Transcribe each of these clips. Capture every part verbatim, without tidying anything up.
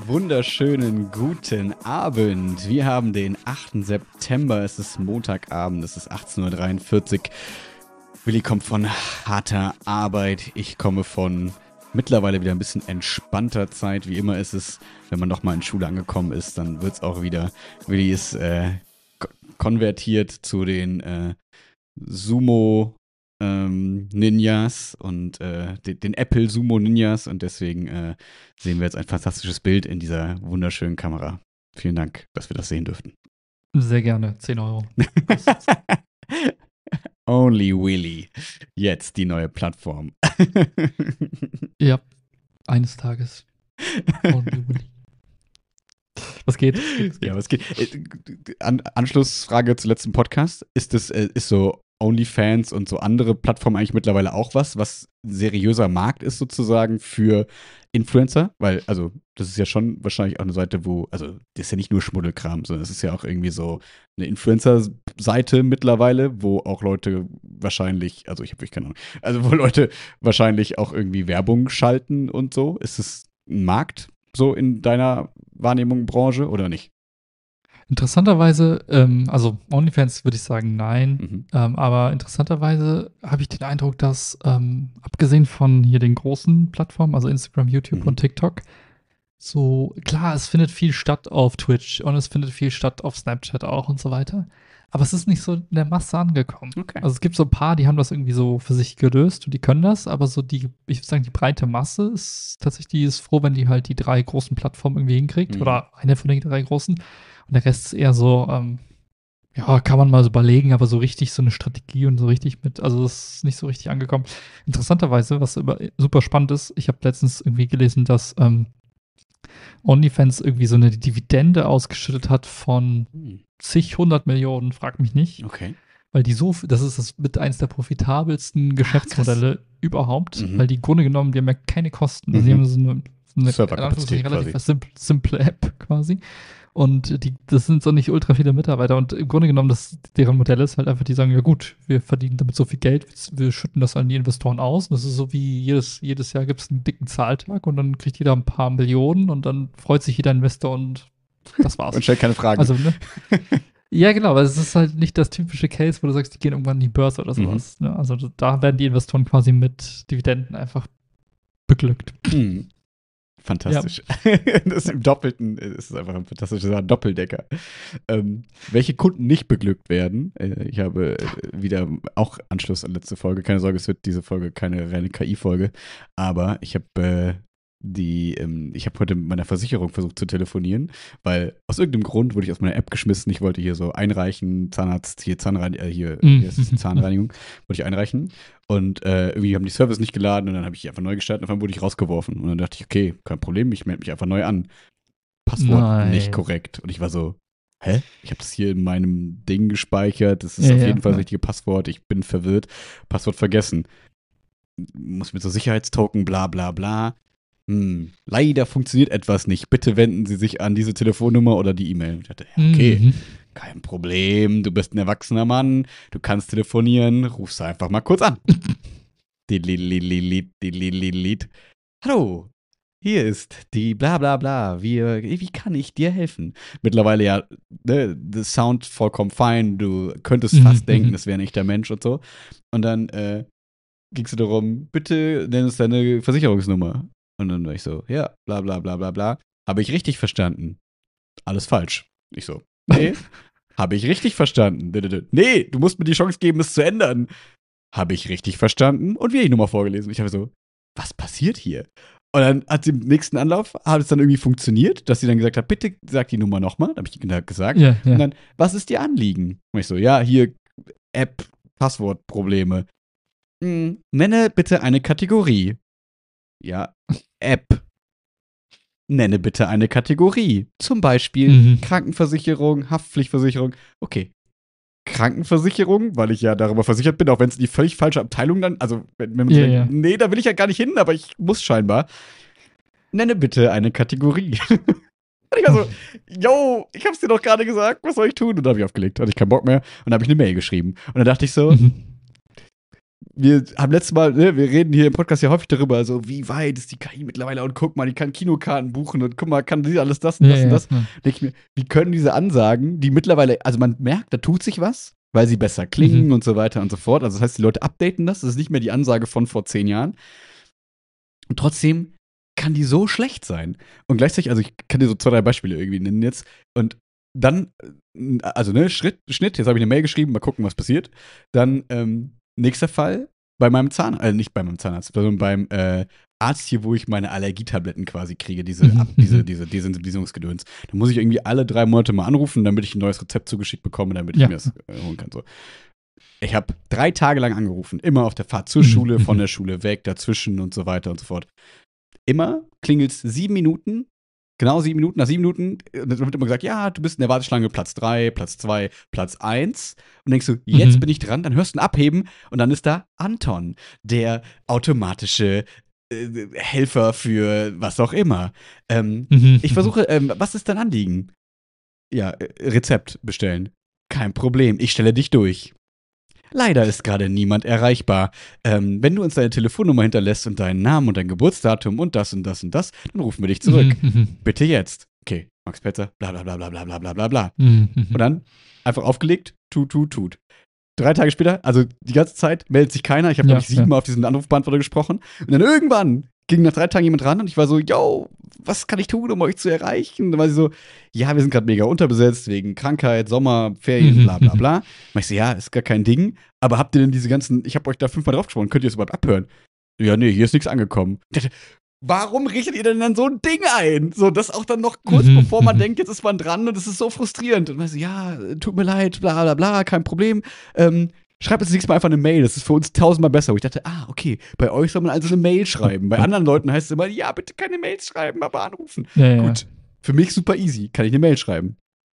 wunderschönen guten Abend. Wir haben den achten September, es ist Montagabend, es ist achtzehn Uhr dreiundvierzig. Willi kommt von harter Arbeit, ich komme von mittlerweile wieder ein bisschen entspannter Zeit. Wie immer ist es, wenn man nochmal in Schule angekommen ist, dann wird es auch wieder. Willi ist äh, ko- konvertiert zu den äh, Sumo ähm, Ninjas und äh, den, den Apple Sumo Ninjas und deswegen äh, sehen wir jetzt ein fantastisches Bild in dieser wunderschönen Kamera. Vielen Dank, dass wir das sehen dürften. Sehr gerne, zehn Euro. Only Willy. Jetzt die neue Plattform. Ja, eines Tages. Only Willy. Was geht? Was geht, was geht? Ja, was geht? Äh, An Anschlussfrage zum letzten Podcast. Ist das, äh, ist so OnlyFans und so andere Plattformen eigentlich mittlerweile auch was, was ein seriöser Markt ist sozusagen für Influencer? Weil, also, das ist ja schon wahrscheinlich auch eine Seite, wo, also, das ist ja nicht nur Schmuddelkram, sondern es ist ja auch irgendwie so eine Influencer-Seite mittlerweile, wo auch Leute wahrscheinlich, also ich habe wirklich keine Ahnung, also wo Leute wahrscheinlich auch irgendwie Werbung schalten und so. Ist es ein Markt so in deiner Wahrnehmung, Branche oder nicht? Interessanterweise, ähm, also OnlyFans würde ich sagen nein, Mhm. ähm, aber interessanterweise habe ich den Eindruck, dass ähm, abgesehen von hier den großen Plattformen, also Instagram, YouTube Mhm. und TikTok, so klar, es findet viel statt auf Twitch und es findet viel statt auf Snapchat auch und so weiter, aber es ist nicht so in der Masse angekommen. Okay. Also es gibt so ein paar, die haben das irgendwie so für sich gelöst und die können das, aber so die, ich würde sagen, die breite Masse ist tatsächlich, die ist froh, wenn die halt die drei großen Plattformen irgendwie hinkriegt Mhm. oder eine von den drei großen. Und der Rest ist eher so, ähm, ja, kann man mal so überlegen, aber so richtig so eine Strategie und so richtig mit, also das ist nicht so richtig angekommen. Interessanterweise, was über, super spannend ist, ich habe letztens irgendwie gelesen, dass ähm, OnlyFans irgendwie so eine Dividende ausgeschüttet hat von Hm. zig, hundert Millionen, frag mich nicht. Okay. Weil die so, das ist das mit eins der profitabelsten Geschäftsmodelle überhaupt, Mhm. weil die im Grunde genommen, die haben ja keine Kosten. Also die Mhm. haben so eine, so eine Serverkapazität in Anführungszeichen relativ simple, simple App quasi. Und die, das sind so nicht ultra viele Mitarbeiter. Und im Grunde genommen, das, deren Modell ist halt einfach, die sagen, ja gut, wir verdienen damit so viel Geld, wir schütten das an die Investoren aus. Und das ist so wie jedes, jedes Jahr gibt es einen dicken Zahltag und dann kriegt jeder ein paar Millionen und dann freut sich jeder Investor und das war's. Und stellt keine Fragen. Also, ne? Ja, genau, aber es ist halt nicht das typische Case, wo du sagst, die gehen irgendwann in die Börse oder sowas. Ne? Also da werden die Investoren quasi mit Dividenden einfach beglückt. Hm. Fantastisch. Das ist im Doppelten, es ist einfach ein fantastischer Doppeldecker. Ähm, welche Kunden nicht beglückt werden, äh, ich habe äh, wieder auch Anschluss an letzte Folge, keine Sorge, es wird diese Folge keine reine K I-Folge, aber ich habe äh, die, ähm, ich habe heute mit meiner Versicherung versucht zu telefonieren, weil aus irgendeinem Grund wurde ich aus meiner App geschmissen. Ich wollte hier so einreichen, Zahnarzt, hier Zahnreinigung, äh, hier, Mhm. hier ist es Zahnreinigung, wollte ich einreichen. Und äh, irgendwie haben die Service nicht geladen und dann habe ich einfach neu gestartet und auf einmal wurde ich rausgeworfen. Und dann dachte ich, okay, kein Problem, ich melde mich einfach neu an. Passwort Nein. nicht korrekt. Und ich war so, hä? Ich habe das hier in meinem Ding gespeichert. Das ist Ja, auf ja, jeden Fall das ja. richtige Passwort. Ich bin verwirrt. Passwort vergessen. Muss mit so Sicherheitstoken, bla bla bla. Hm, leider funktioniert etwas nicht. Bitte wenden Sie sich an diese Telefonnummer oder die E-Mail. Ich dachte, ja, okay, Mhm. kein Problem. Du bist ein erwachsener Mann. Du kannst telefonieren. Rufst einfach mal kurz an. Dilililit, dilililit. Hallo, hier ist die bla bla bla. Wir, wie kann ich dir helfen? Mittlerweile ja, ne, der Sound vollkommen fein. Du könntest Mhm, fast denken, mhm. das wäre ein echter Mensch und so. Und dann äh, ging es darum, bitte nenn uns deine Versicherungsnummer. Und dann war ich so, ja, bla bla bla bla bla. Habe ich richtig verstanden? Alles falsch. Ich so, nee, habe ich richtig verstanden? Nee, du musst mir die Chance geben, es zu ändern. Habe ich richtig verstanden? Und wieder die Nummer vorgelesen. Ich habe so, was passiert hier? Und dann hat sie im nächsten Anlauf, hat es dann irgendwie funktioniert, dass sie dann gesagt hat, bitte sag die Nummer nochmal. Da habe ich gesagt. Ja, ja. Und dann, was ist Ihr Anliegen? Und ich so, ja, hier App, Passwortprobleme. Hm, nenne bitte eine Kategorie. Ja, App. Nenne bitte eine Kategorie. Zum Beispiel Mhm. Krankenversicherung, Haftpflichtversicherung. Okay. Krankenversicherung, weil ich ja darüber versichert bin, auch wenn es die völlig falsche Abteilung dann, also wenn, wenn man so Ja, denkt, ja. nee, da will ich ja gar nicht hin, aber ich muss scheinbar. Nenne bitte eine Kategorie. Und ich war so, yo, ich hab's dir doch gerade gesagt, was soll ich tun? Und dann habe ich aufgelegt, hatte ich keinen Bock mehr und dann habe ich eine Mail geschrieben. Und dann dachte ich so, Mhm. wir haben letztes Mal, ne, wir reden hier im Podcast ja häufig darüber, so wie weit ist die K I mittlerweile und guck mal, die kann Kinokarten buchen und guck mal, kann die alles das und Ja, das und ja, das. ja. Denke ich mir, wie können diese Ansagen, die mittlerweile, also man merkt, da tut sich was, weil sie besser klingen Mhm. und so weiter und so fort. Also das heißt, die Leute updaten das, das ist nicht mehr die Ansage von vor zehn Jahren. Und trotzdem kann die so schlecht sein. Und gleichzeitig, also ich kann dir so zwei, drei Beispiele irgendwie nennen jetzt. Und dann, äh, also ne, Schritt, Schnitt, jetzt habe ich eine Mail geschrieben, mal gucken, was passiert. Dann, ähm, nächster Fall, bei meinem Zahnarzt, äh, nicht bei meinem Zahnarzt, sondern beim äh, Arzt hier, wo ich meine Allergietabletten quasi kriege, diese, Mhm, ab, diese, mhm. diese Desensibilisierungsgedöns. Da muss ich irgendwie alle drei Monate mal anrufen, damit ich ein neues Rezept zugeschickt bekomme, damit ich Ja. mir das äh, holen kann. So. Ich habe drei Tage lang angerufen, immer auf der Fahrt zur Mhm, Schule, von mhm. der Schule weg, dazwischen und so weiter und so fort. Immer klingelt es sieben Minuten, genau sieben Minuten, nach sieben Minuten, und dann wird immer gesagt, ja, du bist in der Warteschlange Platz drei, Platz zwei, Platz eins. Und denkst du, jetzt Mhm. bin ich dran, dann hörst du ein Abheben und dann ist da Anton, der automatische äh, Helfer für was auch immer. Ähm, Mhm, ich mhm. versuche, ähm, was ist dein Anliegen? Ja, äh, Rezept bestellen. Kein Problem, ich stelle dich durch. Leider ist gerade niemand erreichbar. Ähm, wenn du uns deine Telefonnummer hinterlässt und deinen Namen und dein Geburtsdatum und das und das und das, dann rufen wir dich zurück. Mhm, mhm. Bitte jetzt. Okay, Max Petzer, bla bla bla bla bla bla bla bla bla. Mhm, mhm. Und dann einfach aufgelegt, tut, tut, tut. Drei Tage später, also die ganze Zeit, meldet sich keiner. Ich habe, Ja, glaube ich, siebenmal ja. auf diesen Anrufbeantworter gesprochen. Und dann irgendwann ging nach drei Tagen jemand ran und ich war so, yo, was kann ich tun, um euch zu erreichen? Und dann war sie so, ja, wir sind gerade mega unterbesetzt wegen Krankheit, Sommer, Ferien, Mhm, bla bla mhm. bla. Und ich so, ja, ist gar kein Ding. Aber habt ihr denn diese ganzen, ich habe euch da fünfmal drauf gesprochen, könnt ihr das überhaupt abhören? Ja, nee, hier ist nichts angekommen. Ich dachte, warum richtet ihr denn dann so ein Ding ein? So, das auch dann noch kurz Mhm, bevor man mhm. denkt, jetzt ist man dran und es ist so frustrierend. Und man so, ja, tut mir leid, bla bla bla, kein Problem. Ähm, schreibt uns nächstes Mal einfach eine Mail, das ist für uns tausendmal besser. Wo ich dachte, ah, okay, bei euch soll man also eine Mail schreiben. Bei anderen Leuten heißt es immer, ja, bitte keine Mails schreiben, aber anrufen. Ja, ja. Gut, für mich super easy, kann ich eine Mail schreiben.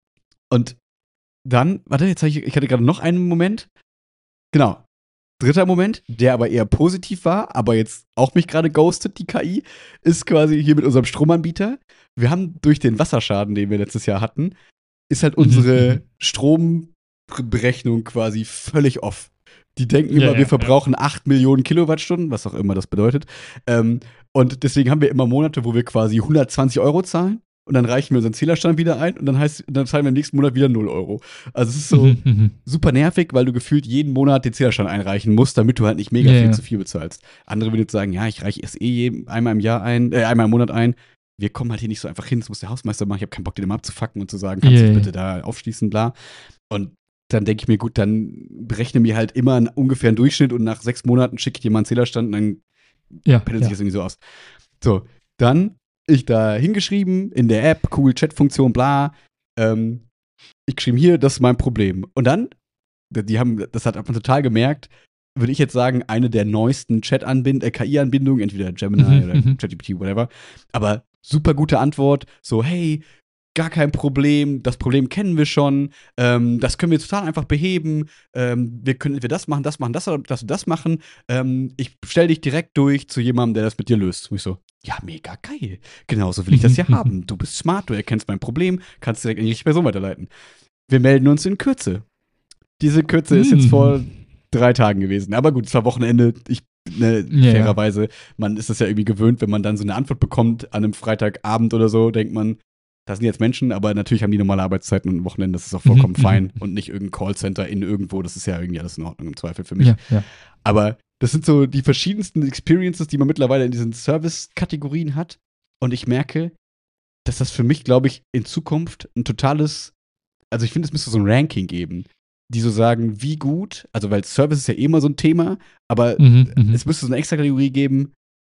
Und dann, warte, jetzt habe ich, ich hatte gerade noch einen Moment. Genau. Dritter Moment, der aber eher positiv war, aber jetzt auch mich gerade ghostet, die K I, ist quasi hier mit unserem Stromanbieter. Wir haben durch den Wasserschaden, den wir letztes Jahr hatten, ist halt Mhm, unsere mhm. Stromberechnung quasi völlig off. Die denken Ja, immer, ja, wir ja. verbrauchen acht Millionen Kilowattstunden, was auch immer das bedeutet. Ähm, und deswegen haben wir immer Monate, wo wir quasi hundertzwanzig Euro zahlen. Und dann reichen wir unseren Zählerstand wieder ein und dann heißt, dann zahlen wir im nächsten Monat wieder null Euro. Also es ist so Mhm, mhm. super nervig, weil du gefühlt jeden Monat den Zählerstand einreichen musst, damit du halt nicht mega Ja, viel ja. zu viel bezahlst. Andere würden jetzt sagen, ja, ich reiche es eh je- einmal im Jahr ein, äh, einmal im Monat ein. Wir kommen halt hier nicht so einfach hin, das muss der Hausmeister machen. Ich habe keinen Bock, den immer abzufacken und zu sagen, kannst du Ja, das ja. bitte da aufschließen, bla. Und dann denke ich mir, gut, dann berechne mir halt immer einen ungefähren Durchschnitt und nach sechs Monaten schicke ich dir mal einen Zählerstand und dann Ja, pendelt sich ja. das irgendwie so aus. So, dann ich da hingeschrieben in der App, cool, Chatfunktion, bla. Ähm, ich geschrieben, hier, das ist mein Problem. Und dann, die haben, das hat man total gemerkt, würde ich jetzt sagen, eine der neuesten Chat-Anbindungen, äh, K I-Anbindungen, entweder Gemini Mhm, oder mhm. ChatGPT, whatever. Aber super gute Antwort, so, hey, gar kein Problem, das Problem kennen wir schon, ähm, das können wir total einfach beheben, ähm, wir können wir das machen, das machen, das oder das und das machen, ähm, ich stelle dich direkt durch zu jemandem, der das mit dir löst. Und ich so, ja, mega geil, genauso will ich das ja Mhm, haben, du bist smart, du erkennst mein Problem, kannst direkt in die richtige Person weiterleiten. Wir melden uns in Kürze. Diese Kürze ist jetzt Mhm. vor drei Tagen gewesen, aber gut, es war Wochenende, ich Ne, Ja, ja. fairerweise, man ist das ja irgendwie gewöhnt, wenn man dann so eine Antwort bekommt an einem Freitagabend oder so, denkt man, das sind jetzt Menschen, aber natürlich haben die normale Arbeitszeiten und Wochenende, das ist auch vollkommen Mhm, fein mhm. und nicht irgendein Callcenter in irgendwo, das ist ja irgendwie alles in Ordnung im Zweifel für mich. Ja, ja. Aber das sind so die verschiedensten Experiences, die man mittlerweile in diesen Service-Kategorien hat und ich merke, dass das für mich, glaube ich, in Zukunft ein totales, also ich finde, es müsste so ein Ranking geben, die so sagen, wie gut, also weil Service ist ja eh immer so ein Thema, aber Mhm, mhm. es müsste so eine extra Kategorie geben,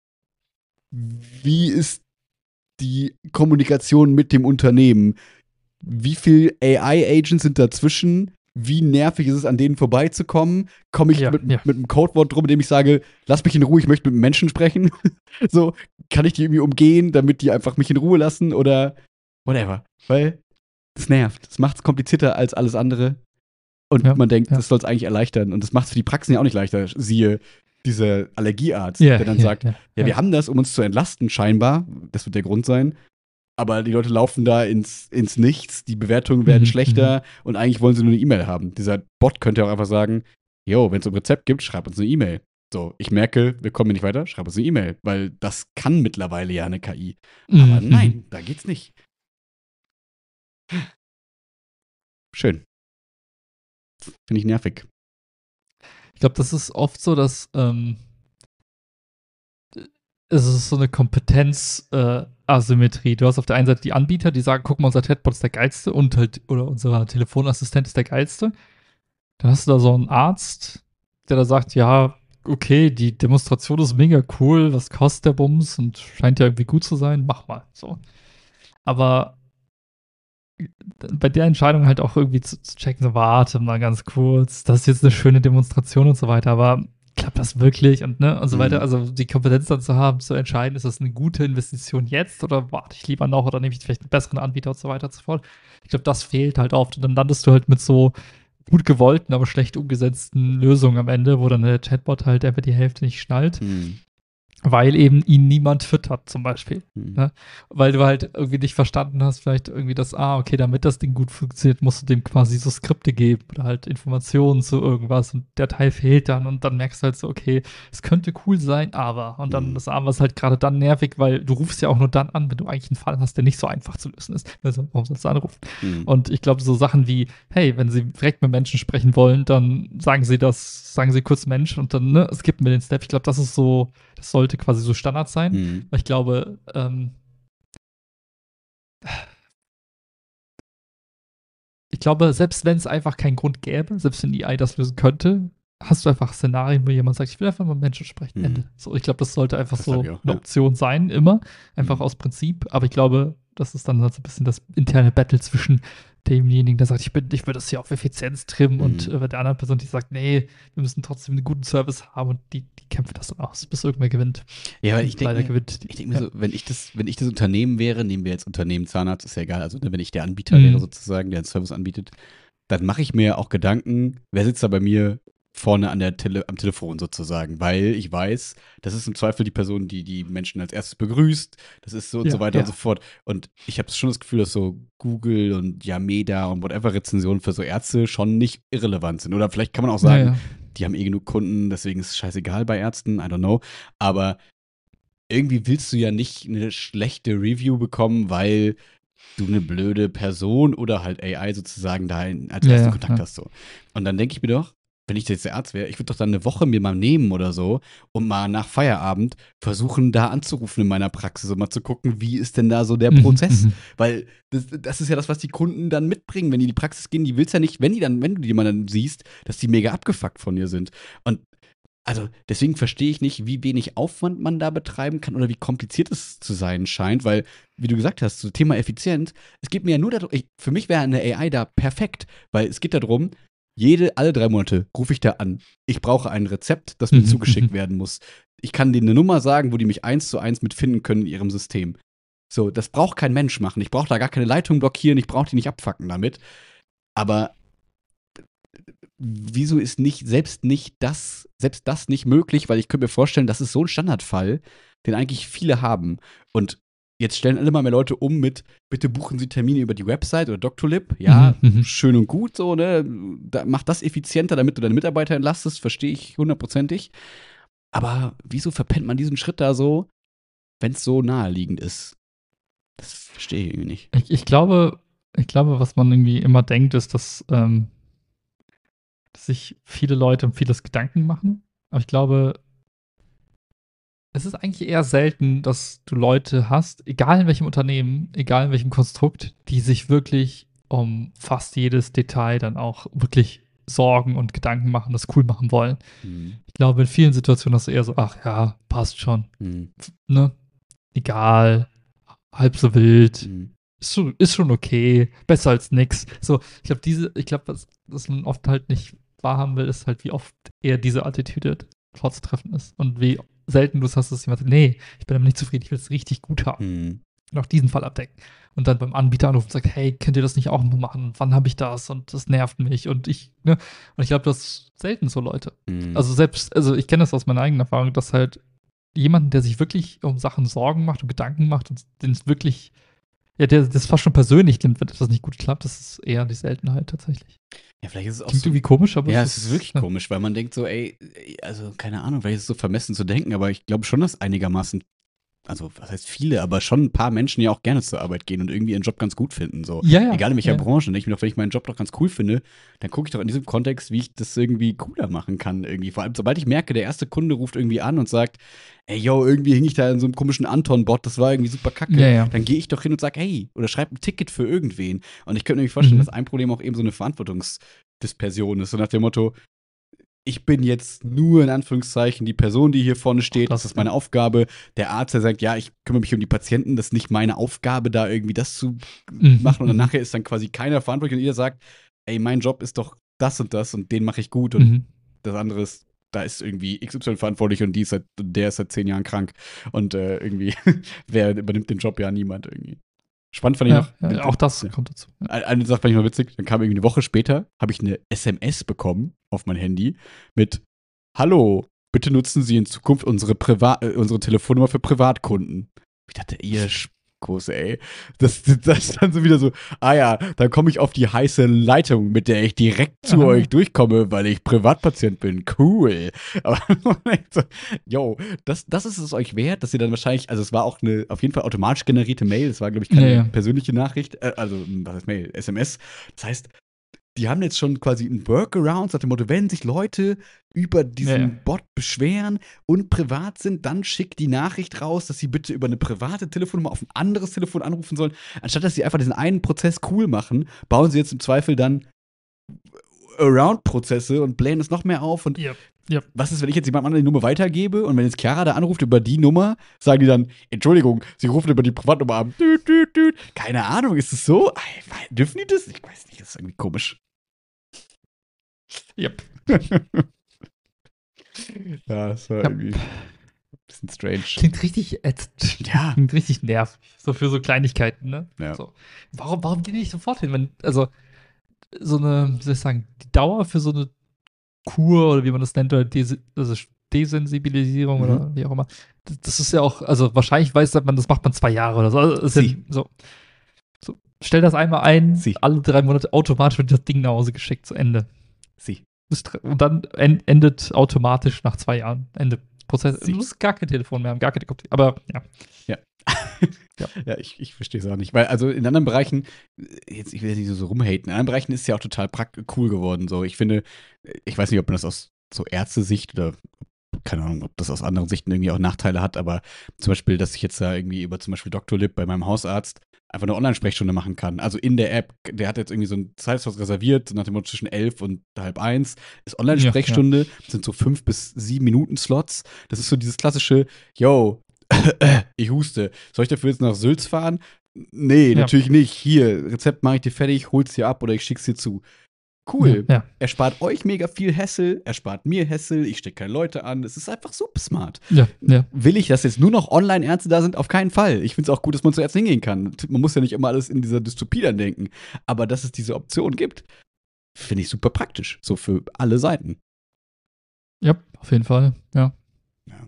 wie ist die Kommunikation mit dem Unternehmen? Wie viel A I-Agents sind dazwischen? Wie nervig ist es, an denen vorbeizukommen? Komme ich Ja, mit, ja. mit einem Codewort drum, in dem ich sage, lass mich in Ruhe, ich möchte mit einem Menschen sprechen? So, kann ich die irgendwie umgehen, damit die einfach mich in Ruhe lassen oder whatever? Weil es nervt. Es macht es komplizierter als alles andere. Und Ja, man denkt, ja. das soll es eigentlich erleichtern. Und das macht es für die Praxen ja auch nicht leichter. Siehe dieser Allergiearzt, Ja, der dann ja, sagt, ja, ja, ja. wir haben das, um uns zu entlasten, scheinbar. Das wird der Grund sein. Aber die Leute laufen da ins, ins Nichts, die Bewertungen werden Mhm, schlechter und eigentlich wollen sie nur eine E-Mail haben. Dieser Bot könnte auch einfach sagen, jo, wenn es ein Rezept gibt, schreib uns eine E-Mail. So, ich merke, wir kommen hier nicht weiter, schreibe uns eine E-Mail, weil das kann mittlerweile ja eine K I. Mhm. Aber nein, da geht's nicht. Schön. Finde ich nervig. Ich glaube, das ist oft so, dass ähm, es ist so eine Kompetenz-Asymmetrie. Äh, du hast auf der einen Seite die Anbieter, die sagen, guck mal, unser Chatbot ist der geilste und halt, oder unser Telefonassistent ist der geilste. Dann hast du da so einen Arzt, der da sagt, ja, okay, die Demonstration ist mega cool, was kostet der Bums und scheint ja irgendwie gut zu sein, mach mal. So. Aber bei der Entscheidung halt auch irgendwie zu, zu checken, so, warte mal ganz kurz, das ist jetzt eine schöne Demonstration und so weiter, aber klappt das wirklich und ne und so weiter, Mhm. also die Kompetenz dann zu haben, zu entscheiden, ist das eine gute Investition jetzt oder warte ich lieber noch oder nehme ich vielleicht einen besseren Anbieter und so weiter und so fort. Ich glaube, das fehlt halt oft und dann landest du halt mit so gut gewollten, aber schlecht umgesetzten Lösungen am Ende, wo dann der Chatbot halt einfach die Hälfte nicht schnallt. Mhm. Weil eben ihn niemand füttert, zum Beispiel. Mhm. Ne? Weil du halt irgendwie nicht verstanden hast, vielleicht irgendwie das, ah, okay, damit das Ding gut funktioniert, musst du dem quasi so Skripte geben oder halt Informationen zu irgendwas und der Teil fehlt dann und dann merkst du halt so, okay, es könnte cool sein, aber. Und dann Mhm. das Aber ist halt gerade dann nervig, weil du rufst ja auch nur dann an, wenn du eigentlich einen Fall hast, der nicht so einfach zu lösen ist. Also, warum sollst du anrufen? Mhm. Und ich glaube, so Sachen wie, hey, wenn Sie direkt mit Menschen sprechen wollen, dann sagen Sie das, sagen Sie kurz Mensch und dann, ne, skippen wir den Step. Ich glaube, das ist so, das sollte quasi so Standard sein. Mhm. Weil ich glaube, ähm, ich glaube, selbst wenn es einfach keinen Grund gäbe, selbst wenn die A I das lösen könnte, hast du einfach Szenarien, wo jemand sagt, ich will einfach mal mit Menschen sprechen. Mhm. Ende. So, ich glaube, das sollte einfach Das so hab ich auch, eine ja. Option sein, immer. Einfach Mhm. aus Prinzip. Aber ich glaube, das ist dann halt so ein bisschen das interne Battle zwischen demjenigen, der sagt, ich, bin, ich will das hier auf Effizienz trimmen Mhm. und äh, der anderen Person, die sagt, nee, wir müssen trotzdem einen guten Service haben und die, die kämpfen das dann aus, bis irgendwer gewinnt. Ja, weil Und ich denke leider mir, gewinnt. ich denk mir ja. so, wenn ich das, wenn ich das Unternehmen wäre, nehmen wir jetzt Unternehmen Zahnarzt, ist ja egal, also ne, wenn ich der Anbieter Mhm. wäre sozusagen, der einen Service anbietet, dann mache ich mir auch Gedanken, wer sitzt da bei mir vorne an der Tele am Telefon sozusagen, weil ich weiß, das ist im Zweifel die Person, die die Menschen als erstes begrüßt, das ist so und Ja, so weiter ja. und so fort. Und ich habe schon das Gefühl, dass so Google und Yameda und whatever Rezensionen für so Ärzte schon nicht irrelevant sind. Oder vielleicht kann man auch sagen, Ja, ja. die haben eh genug Kunden, deswegen ist es scheißegal bei Ärzten, I don't know. Aber irgendwie willst du ja nicht eine schlechte Review bekommen, weil du eine blöde Person oder halt A I sozusagen da in- als Ja, ersten ja, Kontakt ja. hast. So. Und dann denke ich mir doch, wenn ich jetzt der Arzt wäre, ich würde doch dann eine Woche mir mal nehmen oder so und mal nach Feierabend versuchen, da anzurufen in meiner Praxis und mal zu gucken, wie ist denn da so der Mhm, Prozess? mhm. Weil das, das ist ja das, was die Kunden dann mitbringen, wenn die in die Praxis gehen. Die willst ja nicht, wenn die dann, wenn du die mal dann siehst, dass die mega abgefuckt von dir sind. Und also deswegen verstehe ich nicht, wie wenig Aufwand man da betreiben kann oder wie kompliziert es zu sein scheint, weil, wie du gesagt hast, so Thema Effizient, es geht mir ja nur darum, ich, für mich wäre eine A I da perfekt, weil es geht darum, jede, alle drei Monate rufe ich da an. Ich brauche ein Rezept, das mir Mhm, zugeschickt mhm. werden muss. Ich kann denen eine Nummer sagen, wo die mich eins zu eins mitfinden können in ihrem System. So, das braucht kein Mensch machen. Ich brauche da gar keine Leitung blockieren, ich brauche die nicht abfacken damit. Aber wieso ist nicht, selbst nicht das, selbst das nicht möglich, weil ich könnte mir vorstellen, das ist so ein Standardfall, den eigentlich viele haben. Und jetzt stellen alle mal mehr Leute um mit, bitte buchen Sie Termine über die Website oder Doctolib. Ja, Mhm, mhm. schön und gut so, ne? Da, mach das effizienter, damit du deine Mitarbeiter entlastest, verstehe ich hundertprozentig. Aber wieso verpennt man diesen Schritt da so, wenn es so naheliegend ist? Das verstehe ich irgendwie nicht. Ich, ich glaube, ich glaube, was man irgendwie immer denkt, ist, dass, ähm, dass sich viele Leute um vieles Gedanken machen. Aber ich glaube, es ist eigentlich eher selten, dass du Leute hast, egal in welchem Unternehmen, egal in welchem Konstrukt, die sich wirklich um fast jedes Detail dann auch wirklich Sorgen und Gedanken machen, das cool machen wollen. Hm. Ich glaube, in vielen Situationen hast du eher so, ach ja, passt schon, Hm. ne? Egal, halb so wild, Hm. ist schon, ist schon okay, besser als nix. So, ich glaube, diese, ich glaube, was, was man oft halt nicht wahrhaben will, ist halt, wie oft eher diese Attitüde vorzutreffen ist. Und wie selten du es hast, dass jemand sagt, nee, ich bin damit nicht zufrieden, ich will es richtig gut haben. Hm. Und auch diesen Fall abdecken. Und dann beim Anbieter anrufen und sagt, hey, könnt ihr das nicht auch mal machen? Wann habe ich das? Und das nervt mich. Und ich, ne? Und ich glaube, das ist selten so Leute. Hm. Also selbst, also ich kenne das aus meiner eigenen Erfahrung, dass halt jemanden, der sich wirklich um Sachen Sorgen macht und Gedanken macht und den es wirklich ja, der das fast schon persönlich nimmt, wenn etwas nicht gut klappt. Das ist eher die Seltenheit tatsächlich. Ja, vielleicht ist es auch Klingt so. irgendwie komisch, aber Ja, es es ist wirklich ja. komisch, weil man denkt so, ey, also keine Ahnung, vielleicht ist es so vermessen zu denken, aber ich glaube schon, dass einigermaßen, also was heißt viele, aber schon ein paar Menschen ja auch gerne zur Arbeit gehen und irgendwie ihren Job ganz gut finden. So. Ja, ja. Egal in welcher ja. Branche. Und ich mir doch, wenn ich meinen Job doch ganz cool finde, dann gucke ich doch in diesem Kontext, wie ich das irgendwie cooler machen kann. Irgendwie. Vor allem, sobald ich merke, der erste Kunde ruft irgendwie an und sagt, ey, yo, irgendwie hing ich da in so einem komischen Anton-Bot, das war irgendwie super kacke. Ja, ja. Dann gehe ich doch hin und sage, hey, oder schreib ein Ticket für irgendwen. Und ich könnte mir vorstellen, Mhm. dass ein Problem auch eben so eine Verantwortungsdispersion ist. So nach dem Motto, ich bin jetzt nur in Anführungszeichen die Person, die hier vorne steht. Das- Das ist meine Aufgabe. Der Arzt, der sagt, ja, ich kümmere mich um die Patienten. Das ist nicht meine Aufgabe, da irgendwie das zu Mhm. machen. Und dann Mhm. nachher ist dann quasi keiner verantwortlich. Und jeder sagt, ey, mein Job ist doch das und das und den mache ich gut. Und Mhm. das andere ist, da ist irgendwie X Y verantwortlich und die ist seit, der ist seit zehn Jahren krank. Und äh, irgendwie, wer übernimmt den Job? Ja, niemand irgendwie. Spannend fand ich Ja, noch. ja, auch das Ja. kommt dazu. Ja. Eine Sache fand ich mal witzig, dann kam irgendwie eine Woche später, habe ich eine S M S bekommen auf mein Handy mit Hallo, bitte nutzen Sie in Zukunft unsere, Priva äh, unsere Telefonnummer für Privatkunden. Ich dachte, ihr Schkos, ey. Das, das ist dann so wieder so, ah ja, dann komme ich auf die heiße Leitung, mit der ich direkt zu Aha. euch durchkomme, weil ich Privatpatient bin. Cool. Aber so, yo, das, das ist es euch wert, dass ihr dann wahrscheinlich, also es war auch eine auf jeden Fall automatisch generierte Mail, es war, glaube ich, keine Ja, ja. persönliche Nachricht, äh, also, was heißt Mail? S M S. Das heißt, die haben jetzt schon quasi einen Workaround nach dem Motto, wenn sich Leute über diesen Ja, ja. Bot beschweren und privat sind, dann schickt die Nachricht raus, dass sie bitte über eine private Telefonnummer auf ein anderes Telefon anrufen sollen. Anstatt dass sie einfach diesen einen Prozess cool machen, bauen sie jetzt im Zweifel dann Around-Prozesse und blähen es noch mehr auf. Und Ja, ja. was ist, wenn ich jetzt jemand anderen die Nummer weitergebe und wenn jetzt Chiara da anruft über die Nummer, sagen die dann, Entschuldigung, sie rufen über die Privatnummer an. Düt, düt, düt. Keine Ahnung, ist es so? Ey, dürfen die das? Ich weiß nicht, das ist irgendwie komisch. Yep. Ja, das war Ja. irgendwie ein bisschen strange. Klingt richtig ätzend. Ja. Klingt richtig nervig. So für so Kleinigkeiten, ne? Ja. So. Warum, warum gehen die nicht sofort hin? Wenn, also, so eine, wie soll ich sagen, die Dauer für so eine Kur oder wie man das nennt, oder Des also Desensibilisierung Mhm. oder wie auch immer, das, das ist ja auch, also wahrscheinlich weiß man, das macht man zwei Jahre oder so. Also, ist ja, Sie. so. so. Stell das einmal ein, Sie. alle drei Monate automatisch wird das Ding nach Hause geschickt, zu Ende. Sie. Und dann en endet automatisch nach zwei Jahren. Ende Prozess. Sie. Du musst gar kein Telefon mehr haben, gar keine Kopie. Aber ja. Ja. Ja. Ja, ich, ich verstehe es auch nicht. Weil, also in anderen Bereichen, jetzt, ich will jetzt nicht so, so rumhaten, in anderen Bereichen ist es ja auch total prakt cool geworden. So, ich finde, ich weiß nicht, ob man das aus so Ärztesicht oder keine Ahnung, ob das aus anderen Sichten irgendwie auch Nachteile hat, aber zum Beispiel, dass ich jetzt da irgendwie über zum Beispiel Doctolib bei meinem Hausarzt einfach eine Online-Sprechstunde machen kann. Also in der App, der hat jetzt irgendwie so einen Zeitslot reserviert, so nach dem Motto zwischen elf und halb eins ist Online-Sprechstunde, das sind so fünf bis sieben Minuten Slots. Das ist so dieses klassische, yo, ich huste. Soll ich dafür jetzt nach Sülz fahren? Nee, Ja. natürlich nicht. Hier, Rezept mache ich dir fertig, hol's dir ab oder ich schick's dir zu. Cool. Ja. Er spart euch mega viel Hassel, er spart mir Hassel, ich stecke keine Leute an. Es ist einfach super smart. Ja. Ja. Will ich, dass jetzt nur noch Online-Ärzte da sind? Auf keinen Fall. Ich finde es auch gut, dass man zu Ärzten hingehen kann. Man muss ja nicht immer alles in dieser Dystopie dann denken. Aber dass es diese Option gibt, finde ich super praktisch. So für alle Seiten. Ja, auf jeden Fall. Ja. Ja.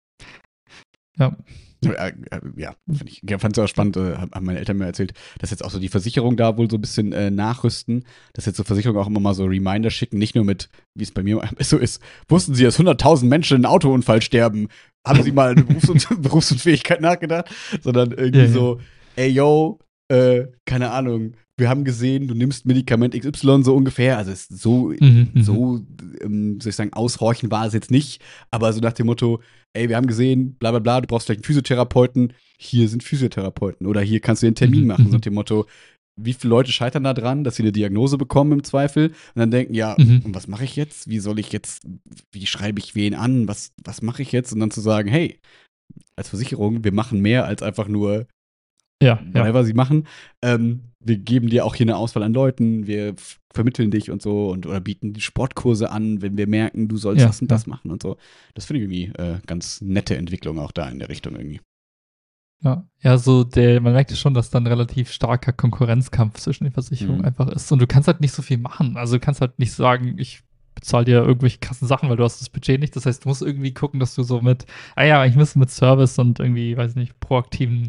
Ja. Ja, äh, ja finde ich. Ich fand es auch spannend, äh, haben meine Eltern mir erzählt, dass jetzt auch so die Versicherungen da wohl so ein bisschen äh, nachrüsten, dass jetzt so Versicherungen auch immer mal so Reminder schicken, nicht nur mit, wie es bei mir so ist, wussten Sie, dass hunderttausend Menschen in einem Autounfall sterben? Haben Sie mal eine Berufs- Berufsunfähigkeit nachgedacht? Sondern irgendwie Ja, ja. so, ey yo, äh, keine Ahnung, wir haben gesehen, du nimmst Medikament X Y so ungefähr, also es ist so Mhm, mhm. so, ähm, soll ich sagen, aushorchen war es jetzt nicht, aber so nach dem Motto, ey, wir haben gesehen, bla bla bla, du brauchst vielleicht einen Physiotherapeuten, hier sind Physiotherapeuten oder hier kannst du den Termin Mhm, machen, so mhm. nach dem Motto, wie viele Leute scheitern da dran, dass sie eine Diagnose bekommen im Zweifel und dann denken, ja, Mhm. und was mache ich jetzt? Wie soll ich jetzt, wie schreibe ich wen an? Was, was mache ich jetzt? Und dann zu sagen, hey, als Versicherung, wir machen mehr als einfach nur Ja, ja. whatever sie machen. Ähm, wir geben dir auch hier eine Auswahl an Leuten, wir f- vermitteln dich und so und oder bieten Sportkurse an, wenn wir merken, du sollst Ja, das und das ja. machen und so. Das finde ich irgendwie äh, ganz nette Entwicklung auch da in der Richtung irgendwie. Ja, ja, so der, man merkt ja schon, dass dann relativ starker Konkurrenzkampf zwischen den Versicherungen Mhm. einfach ist. Und du kannst halt nicht so viel machen. Also du kannst halt nicht sagen, ich bezahle dir irgendwelche krassen Sachen, weil du hast das Budget nicht. Das heißt, du musst irgendwie gucken, dass du so mit, ah ja, ich muss mit Service und irgendwie, weiß nicht, proaktiven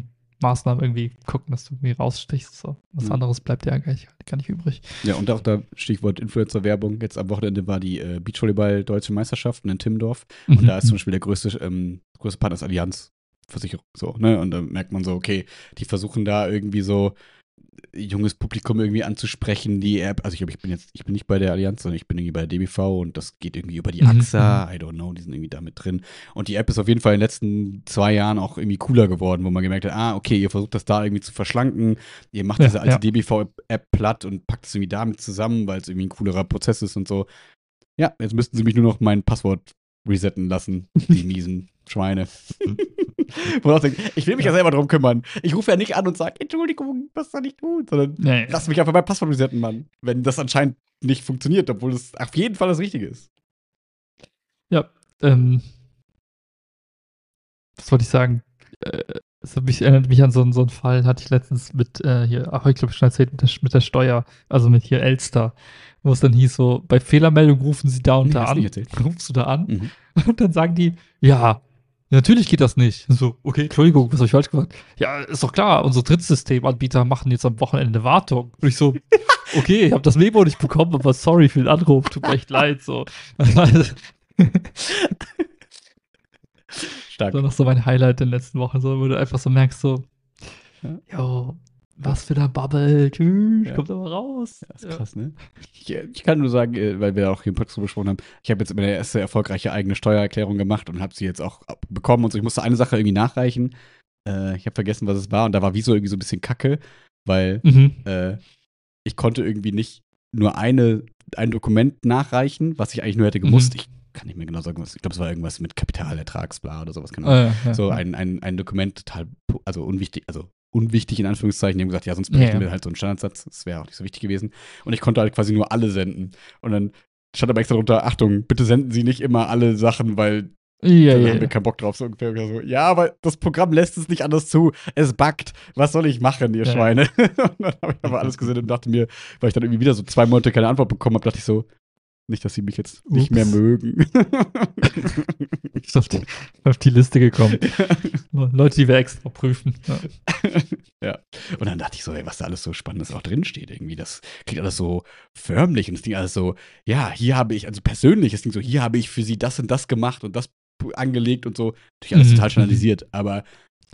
Maßnahmen irgendwie gucken, dass du irgendwie rausstichst. So. Was Mhm. anderes bleibt ja gar nicht, gar nicht übrig. Ja, und auch da Stichwort Influencer-Werbung. Jetzt am Wochenende war die äh, Beachvolleyball-Deutsche Meisterschaft in Timmendorf. Und Mhm. da ist zum Beispiel der größte, ähm, größte Partner ist Allianz Versicherung. So, ne? Und da merkt man so, okay, die versuchen da irgendwie so junges Publikum irgendwie anzusprechen, die App. Also ich glaube, ich bin jetzt, ich bin nicht bei der Allianz, sondern ich bin irgendwie bei der D B V und das geht irgendwie über die Mhm, AXA, I don't know, die sind irgendwie da mit drin. Und die App ist auf jeden Fall in den letzten zwei Jahren auch irgendwie cooler geworden, wo man gemerkt hat, ah, okay, ihr versucht das da irgendwie zu verschlanken, ihr macht Ja, diese alte ja. D B V-App platt und packt es irgendwie damit zusammen, weil es irgendwie ein coolerer Prozess ist und so. Ja, jetzt müssten sie mich nur noch mein Passwort resetten lassen, die miesen Schweine. Wo ich auch denke, ich will mich ja. ja selber drum kümmern. Ich rufe ja nicht an und sage, Entschuldigung, was soll ich tun? Sondern Ja, ja. lass mich einfach mein Passwort resetten, Mann. Wenn das anscheinend nicht funktioniert, obwohl es auf jeden Fall das Richtige ist. Ja, ähm, was wollte ich sagen? Äh, es hat mich, erinnert mich an so, einen- so einen Fall, hatte ich letztens mit, äh, hier, ach, ich glaube, schon erzählt, mit der, mit der Steuer, also mit hier Elster, wo es dann hieß so, bei Fehlermeldung rufen sie da und Nee, da hast an. nicht erzählt. Rufst du da an? Mhm. Und dann sagen die, ja, natürlich geht das nicht. So, okay, Entschuldigung, was habe ich falsch gesagt? Ja, ist doch klar, unsere Drittsystemanbieter machen jetzt am Wochenende eine Wartung. Und ich so, okay, ich habe das Memo nicht bekommen, aber sorry für den Anruf, tut mir echt leid. So. Stark. Das war noch so mein Highlight in den letzten Wochen, so, wo du einfach so merkst, so, Ja. yo, was für eine Bubble, tschüss, Ja. kommt aber raus. Ja, ist krass, ne? Ich, ich kann nur sagen, äh, weil wir auch hier im Podcast drüber gesprochen haben, ich habe jetzt meine erste erfolgreiche eigene Steuererklärung gemacht und habe sie jetzt auch bekommen und so. Ich musste eine Sache irgendwie nachreichen. Äh, ich habe vergessen, was es war und da war Wieso irgendwie so ein bisschen kacke, weil Mhm. äh, ich konnte irgendwie nicht nur eine, ein Dokument nachreichen, was ich eigentlich nur hätte gemusst. Mhm. Ich kann nicht mehr genau sagen, was, ich glaube, es war irgendwas mit Kapitalertragsbla oder sowas, genau. Äh, ja, so ja. ein, ein, ein Dokument total, also unwichtig, also unwichtig in Anführungszeichen. Die haben gesagt, ja, sonst berechnen Ja, ja. wir halt so einen Standardsatz. Das wäre auch nicht so wichtig gewesen. Und ich konnte halt quasi nur alle senden. Und dann stand aber extra drunter, Achtung, bitte senden Sie nicht immer alle Sachen, weil Ja, da ja, haben wir ja. keinen Bock drauf. So ungefähr. So, ja, aber das Programm lässt es nicht anders zu. Es buggt. Was soll ich machen, ihr Ja. Schweine? Und dann habe ich aber alles gesendet und dachte mir, weil ich dann irgendwie wieder so zwei Monate keine Antwort bekommen habe, dachte ich so, nicht, dass sie mich jetzt nicht mehr Ups. mögen. Ist auf die, auf die Liste gekommen. Leute, die wir extra prüfen. Ja. Ja. Und dann dachte ich so, ey, was da alles so Spannendes auch drinsteht irgendwie. Das klingt alles so förmlich und es klingt alles so, ja, hier habe ich, also persönlich, es klingt so, hier habe ich für sie das und das gemacht und das angelegt und so. Natürlich alles Mhm. total standardisiert, aber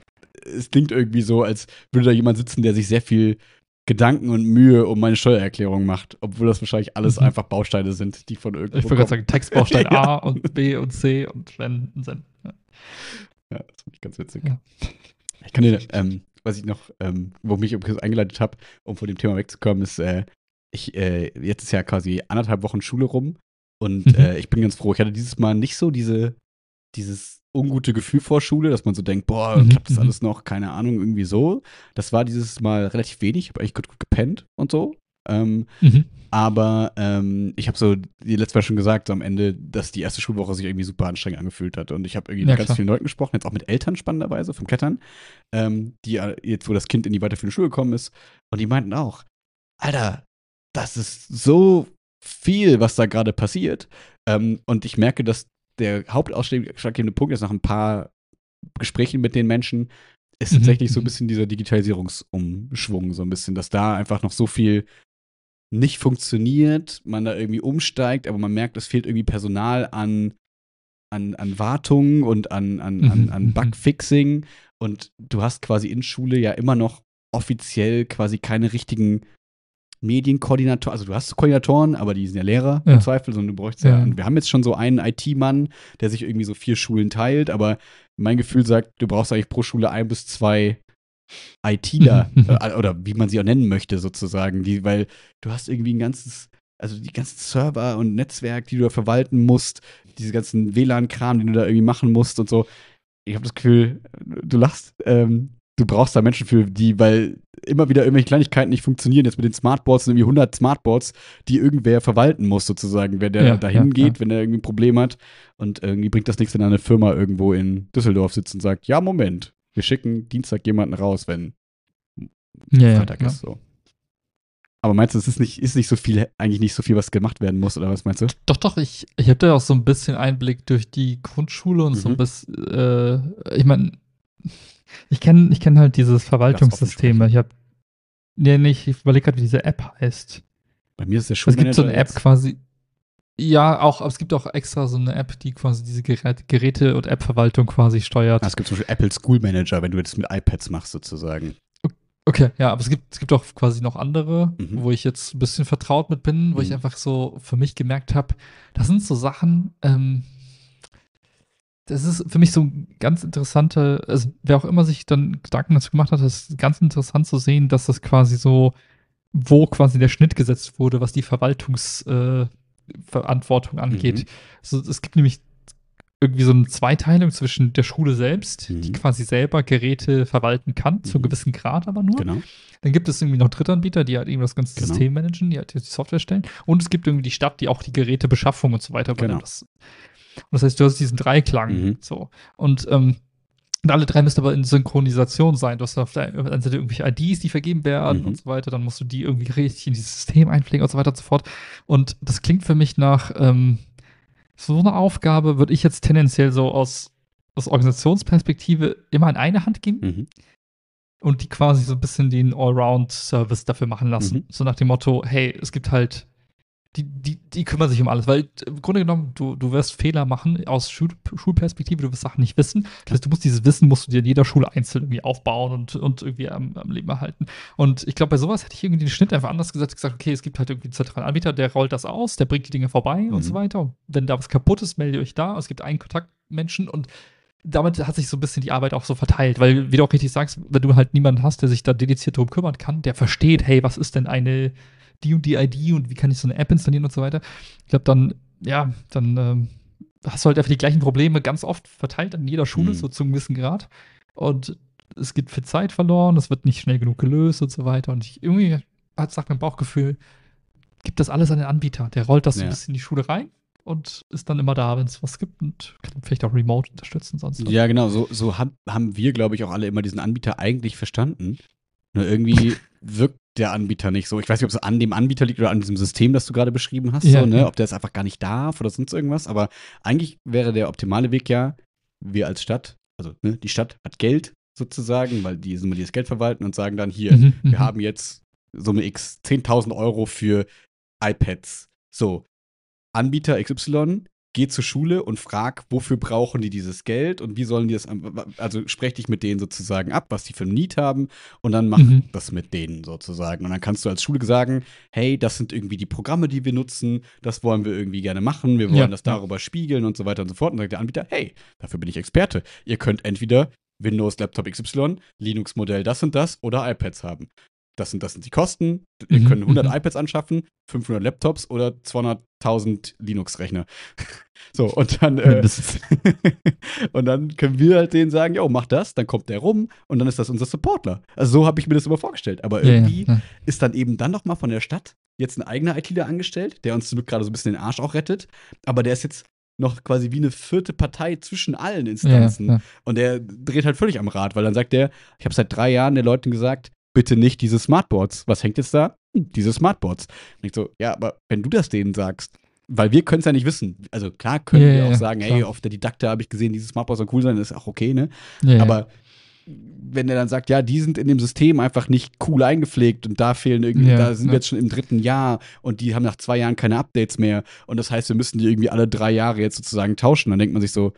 es klingt irgendwie so, als würde da jemand sitzen, der sich sehr viel Gedanken und Mühe um meine Steuererklärung macht, obwohl das wahrscheinlich alles Mhm. einfach Bausteine sind, die von irgendwo Ich würde gerade sagen, Textbaustein Ja. A und B und C und Wenden sind. Ja. Ja, das finde ich ganz witzig. Ja. Ich kann dir, ähm, was ich noch, ähm, wo mich übrigens eingeleitet habe, um von dem Thema wegzukommen, ist, äh, ich, äh, jetzt ist ja quasi anderthalb Wochen Schule rum und Mhm. äh, ich bin ganz froh. Ich hatte dieses Mal nicht so diese, dieses ungute Gefühl vor Schule, dass man so denkt, boah, Mhm, klappt das mhm. alles noch? Keine Ahnung, irgendwie so. Das war dieses Mal relativ wenig. Ich habe eigentlich gut, gut gepennt und so. Ähm, Mhm. aber ähm, ich habe so die letzte Mal schon gesagt, so am Ende, dass die erste Schulwoche sich irgendwie super anstrengend angefühlt hat. Und ich habe irgendwie Ja, mit ganz klar. vielen Leuten gesprochen, jetzt auch mit Eltern spannenderweise vom Klettern, ähm, die äh, jetzt, wo das Kind in die weiterführende Schule gekommen ist. Und die meinten auch, Alter, das ist so viel, was da gerade passiert. Ähm, und ich merke, dass der hauptausschlaggebende Punkt ist nach ein paar Gesprächen mit den Menschen, ist Mhm, tatsächlich so ein mhm. bisschen dieser Digitalisierungsumschwung, so ein bisschen, dass da einfach noch so viel nicht funktioniert, man da irgendwie umsteigt, aber man merkt, es fehlt irgendwie Personal an, an, an Wartung und an, an, an, Mhm, an mhm. Bugfixing. Und du hast quasi in Schule ja immer noch offiziell quasi keine richtigen Medienkoordinatoren. Also du hast Koordinatoren, aber die sind ja Lehrer Ja. im Zweifel, sondern du bräuchst ja, Ja. und wir haben jetzt schon so einen I T-Mann, der sich irgendwie so vier Schulen teilt, aber mein Gefühl sagt, du brauchst eigentlich pro Schule ein bis zwei ITler, Mhm, mhm. äh, oder wie man sie auch nennen möchte, sozusagen, die, weil du hast irgendwie ein ganzes, also die ganzen Server und Netzwerk, die du da verwalten musst, diese ganzen W L A N-Kram, den du da irgendwie machen musst und so. Ich habe das Gefühl, du lachst, ähm, du brauchst da Menschen für, die, weil immer wieder irgendwelche Kleinigkeiten nicht funktionieren. Jetzt mit den Smartboards sind irgendwie hundert Smartboards, die irgendwer verwalten muss, sozusagen, wer der Ja, da hingeht, ja, ja. wenn er irgendwie ein Problem hat. Und irgendwie bringt das nichts, wenn da eine Firma irgendwo in Düsseldorf sitzt und sagt, ja, Moment, wir schicken Dienstag jemanden raus, wenn Ja, ja, Freitag ja. ist, so. Aber meinst du, es ist nicht, ist nicht so viel, eigentlich nicht so viel, was gemacht werden muss, oder was meinst du? Doch, doch, ich, ich habe da auch so ein bisschen Einblick durch die Grundschule und so Mhm. ein bisschen, äh, ich meine, ich kenne ich kenn halt dieses Ganz Verwaltungssystem. offen Ich habe, nee, nicht, ich überlege gerade, wie diese App heißt. Bei mir ist der Es gibt so Schulmanager eine App jetzt. quasi, ja, auch, aber es gibt auch extra so eine App, die quasi diese Gerät, Geräte- und App-Verwaltung quasi Ah, steuert. es gibt zum Beispiel Apple School Manager, wenn du das mit iPads machst, sozusagen. Okay, ja, aber es gibt, es gibt auch quasi noch andere, Mhm. wo ich jetzt ein bisschen vertraut mit bin, wo ich Mhm. einfach so für mich gemerkt habe, das sind so Sachen, ähm, das ist für mich so ein ganz interessante, also wer auch immer sich dann Gedanken dazu gemacht hat, das ist ganz interessant zu sehen, dass das quasi so, wo quasi der Schnitt gesetzt wurde, was die Verwaltungsverantwortung äh, Verantwortung angeht. Mhm. So, es gibt nämlich irgendwie so eine Zweiteilung zwischen der Schule selbst, die Mhm. quasi selber Geräte verwalten kann, zu einem Mhm. gewissen Grad aber nur. Genau, Dann gibt es irgendwie noch Drittanbieter, die halt irgendwie das ganze genau, System managen, die halt die Software stellen. Und es gibt irgendwie die Stadt, die auch die Gerätebeschaffung und so weiter genau. übernimmt. Das, und das heißt, du hast diesen Dreiklang. Mhm. So. Und ähm, und alle drei müssen aber in Synchronisation sein. Du hast auf der einen Seite irgendwelche I Ds, die vergeben werden Mhm. und so weiter. Dann musst du die irgendwie richtig in dieses System einpflegen und so weiter und so fort. Und das klingt für mich nach ähm, so eine Aufgabe, würde ich jetzt tendenziell so aus, aus Organisationsperspektive immer in eine Hand geben Mhm. und die quasi so ein bisschen den Allround-Service dafür machen lassen. Mhm. So nach dem Motto, hey, es gibt halt, die, die, die kümmern sich um alles, weil im Grunde genommen, du, du wirst Fehler machen aus Schul Schulperspektive, du wirst Sachen nicht wissen. Das heißt, du musst dieses Wissen, musst du dir in jeder Schule einzeln irgendwie aufbauen und, und irgendwie am, am Leben erhalten. Und ich glaube, bei sowas hätte ich irgendwie den Schnitt einfach anders gesetzt, gesagt, okay, es gibt halt irgendwie einen zentralen Anbieter, der rollt das aus, der bringt die Dinge vorbei Mhm. und so weiter. Und wenn da was kaputt ist, meldet ihr euch da. Es gibt einen Kontaktmenschen und damit hat sich so ein bisschen die Arbeit auch so verteilt, weil, wie du auch richtig sagst, wenn du halt niemanden hast, der sich da dediziert darum kümmern kann, der versteht, hey, was ist denn eine die und die I D und wie kann ich so eine App installieren und so weiter. Ich glaube, dann, ja, dann ähm, hast du halt einfach die gleichen Probleme ganz oft verteilt an jeder Schule, Mhm. so zu einem gewissen Grad. Und es geht viel Zeit verloren, es wird nicht schnell genug gelöst und so weiter. Und ich irgendwie, hat, sagt mein Bauchgefühl, gibt das alles an den Anbieter. Der rollt das so ein Ja. bisschen in die Schule rein und ist dann immer da, wenn es was gibt und kann vielleicht auch remote unterstützen sonst was. Ja, genau, so, so hab, haben wir, glaube ich, auch alle immer diesen Anbieter eigentlich verstanden. Nur irgendwie wirkt der Anbieter nicht so. Ich weiß nicht, ob es an dem Anbieter liegt oder an diesem System, das du gerade beschrieben hast, Ja, so, ne? ja. Ob der es einfach gar nicht darf oder sonst irgendwas. Aber eigentlich wäre der optimale Weg ja, wir als Stadt, also ne, die Stadt hat Geld sozusagen, weil die Summe, die das Geld verwalten und sagen dann hier, Mhm, wir mhm. haben jetzt Summe X, zehntausend Euro für iPads. So, Anbieter X Y, geh zur Schule und frag, wofür brauchen die dieses Geld und wie sollen die das, also sprech dich mit denen sozusagen ab, was die für ein Need haben und dann mach Mhm. das mit denen sozusagen. Und dann kannst du als Schule sagen, hey, das sind irgendwie die Programme, die wir nutzen, das wollen wir irgendwie gerne machen, wir wollen Ja, das ja. darüber spiegeln und so weiter und so fort. Und dann sagt der Anbieter, hey, dafür bin ich Experte. Ihr könnt entweder Windows Laptop X Y, Linux Modell das und das oder iPads haben. Das sind, das sind die Kosten. Ihr Mhm, könnt hundert mhm. iPads anschaffen, fünfhundert Laptops oder zweihunderttausend Linux-Rechner. So, und dann, äh, Mindestens. und dann können wir halt denen sagen, jo, mach das, dann kommt der rum und dann ist das unser Supportler. Also so habe ich mir das immer vorgestellt. Aber Ja, ja, irgendwie ja. ist dann eben dann noch mal von der Stadt jetzt ein eigener ITler angestellt, der uns zum Glück gerade so ein bisschen den Arsch auch rettet. Aber der ist jetzt noch quasi wie eine vierte Partei zwischen allen Instanzen. Ja, ja. Und der dreht halt völlig am Rad, weil dann sagt der, ich habe seit drei Jahren den Leuten gesagt, bitte nicht diese Smartboards. Was hängt jetzt da? Hm, diese Smartboards. Und ich so, ja, aber wenn du das denen sagst, weil wir können es ja nicht wissen. Also klar können Ja, wir ja, auch ja, sagen, klar. hey, auf der Didakte habe ich gesehen, diese Smartboards sollen cool sein, das ist auch okay, ne? Ja, ja. Aber wenn er dann sagt, ja, die sind in dem System einfach nicht cool eingepflegt und da fehlen irgendwie, Ja, da sind ja. wir jetzt schon im dritten Jahr und die haben nach zwei Jahren keine Updates mehr und das heißt, wir müssen die irgendwie alle drei Jahre jetzt sozusagen tauschen, dann denkt man sich so,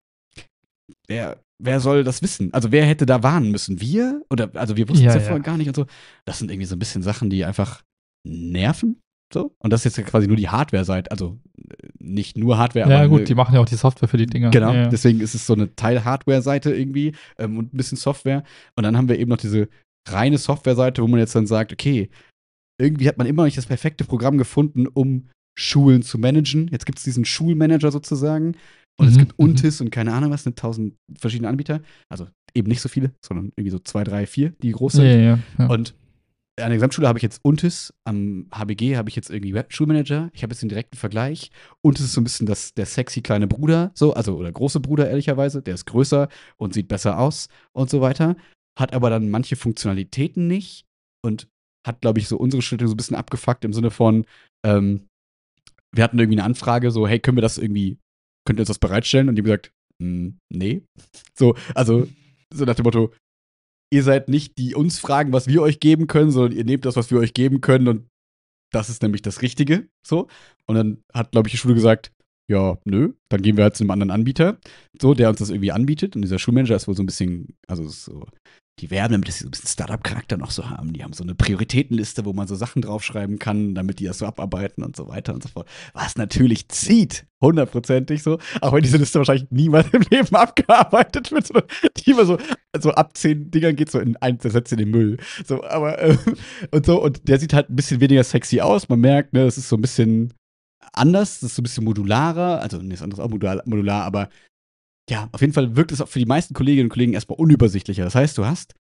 wer, wer soll das wissen? Also wer hätte da warnen müssen? Wir? Oder, also wir wussten es Ja, ja, vorher ja. gar nicht und so. Das sind irgendwie so ein bisschen Sachen, die einfach nerven. So. Und das ist jetzt quasi nur die Hardware-Seite. Also äh, nicht nur Hardware, Ja, aber gut, eine, die machen ja auch die Software für die Dinger. genau, Ja, ja. deswegen ist es so eine Teil-Hardware-Seite irgendwie ähm, und ein bisschen Software. Und dann haben wir eben noch diese reine Software-Seite, wo man jetzt dann sagt, okay, irgendwie hat man immer noch nicht das perfekte Programm gefunden, um Schulen zu managen. Jetzt gibt es diesen Schulmanager sozusagen. Und es Mhm, gibt mhm. Untis und keine Ahnung was, ne, tausend verschiedene Anbieter. Also eben nicht so viele, sondern irgendwie so zwei, drei, vier, die groß Ja, sind. ja, ja. Und an der Gesamtschule habe ich jetzt Untis, am H B G habe ich jetzt irgendwie Web-Schulmanager. Ich habe jetzt den direkten Vergleich. Untis ist so ein bisschen das, der sexy kleine Bruder, so, also oder große Bruder, ehrlicherweise. Der ist größer und sieht besser aus und so weiter. Hat aber dann manche Funktionalitäten nicht und hat, glaube ich, so unsere Schritte so ein bisschen abgefuckt im Sinne von, ähm, wir hatten irgendwie eine Anfrage, so, hey, können wir das irgendwie, könnt ihr uns das bereitstellen? Und die haben gesagt, "Mm, nee. So, also so nach dem Motto, ihr seid nicht die uns fragen, was wir euch geben können, sondern ihr nehmt das, was wir euch geben können und das ist nämlich das Richtige, so. Und dann hat, glaube ich, die Schule gesagt, ja, nö, dann gehen wir halt zu einem anderen Anbieter, so, der uns das irgendwie anbietet. Und dieser Schulmanager ist wohl so ein bisschen, also ist so, die werben damit, dass sie so ein bisschen Startup-Charakter noch so haben. Die haben so eine Prioritätenliste, wo man so Sachen draufschreiben kann, damit die das so abarbeiten und so weiter und so fort. Was natürlich zieht, hundertprozentig so, auch wenn diese Liste wahrscheinlich niemals im Leben abgearbeitet wird, sondern die immer so, so ab zehn Dingern geht so in eins, der setzt in den Müll. So, aber, äh, und so, und der sieht halt ein bisschen weniger sexy aus. Man merkt, ne, das ist so ein bisschen anders, das ist so ein bisschen modularer, also, ne, ist anders auch modular, modular, aber ja, auf jeden Fall wirkt es auch für die meisten Kolleginnen und Kollegen erstmal unübersichtlicher. Das heißt, du hast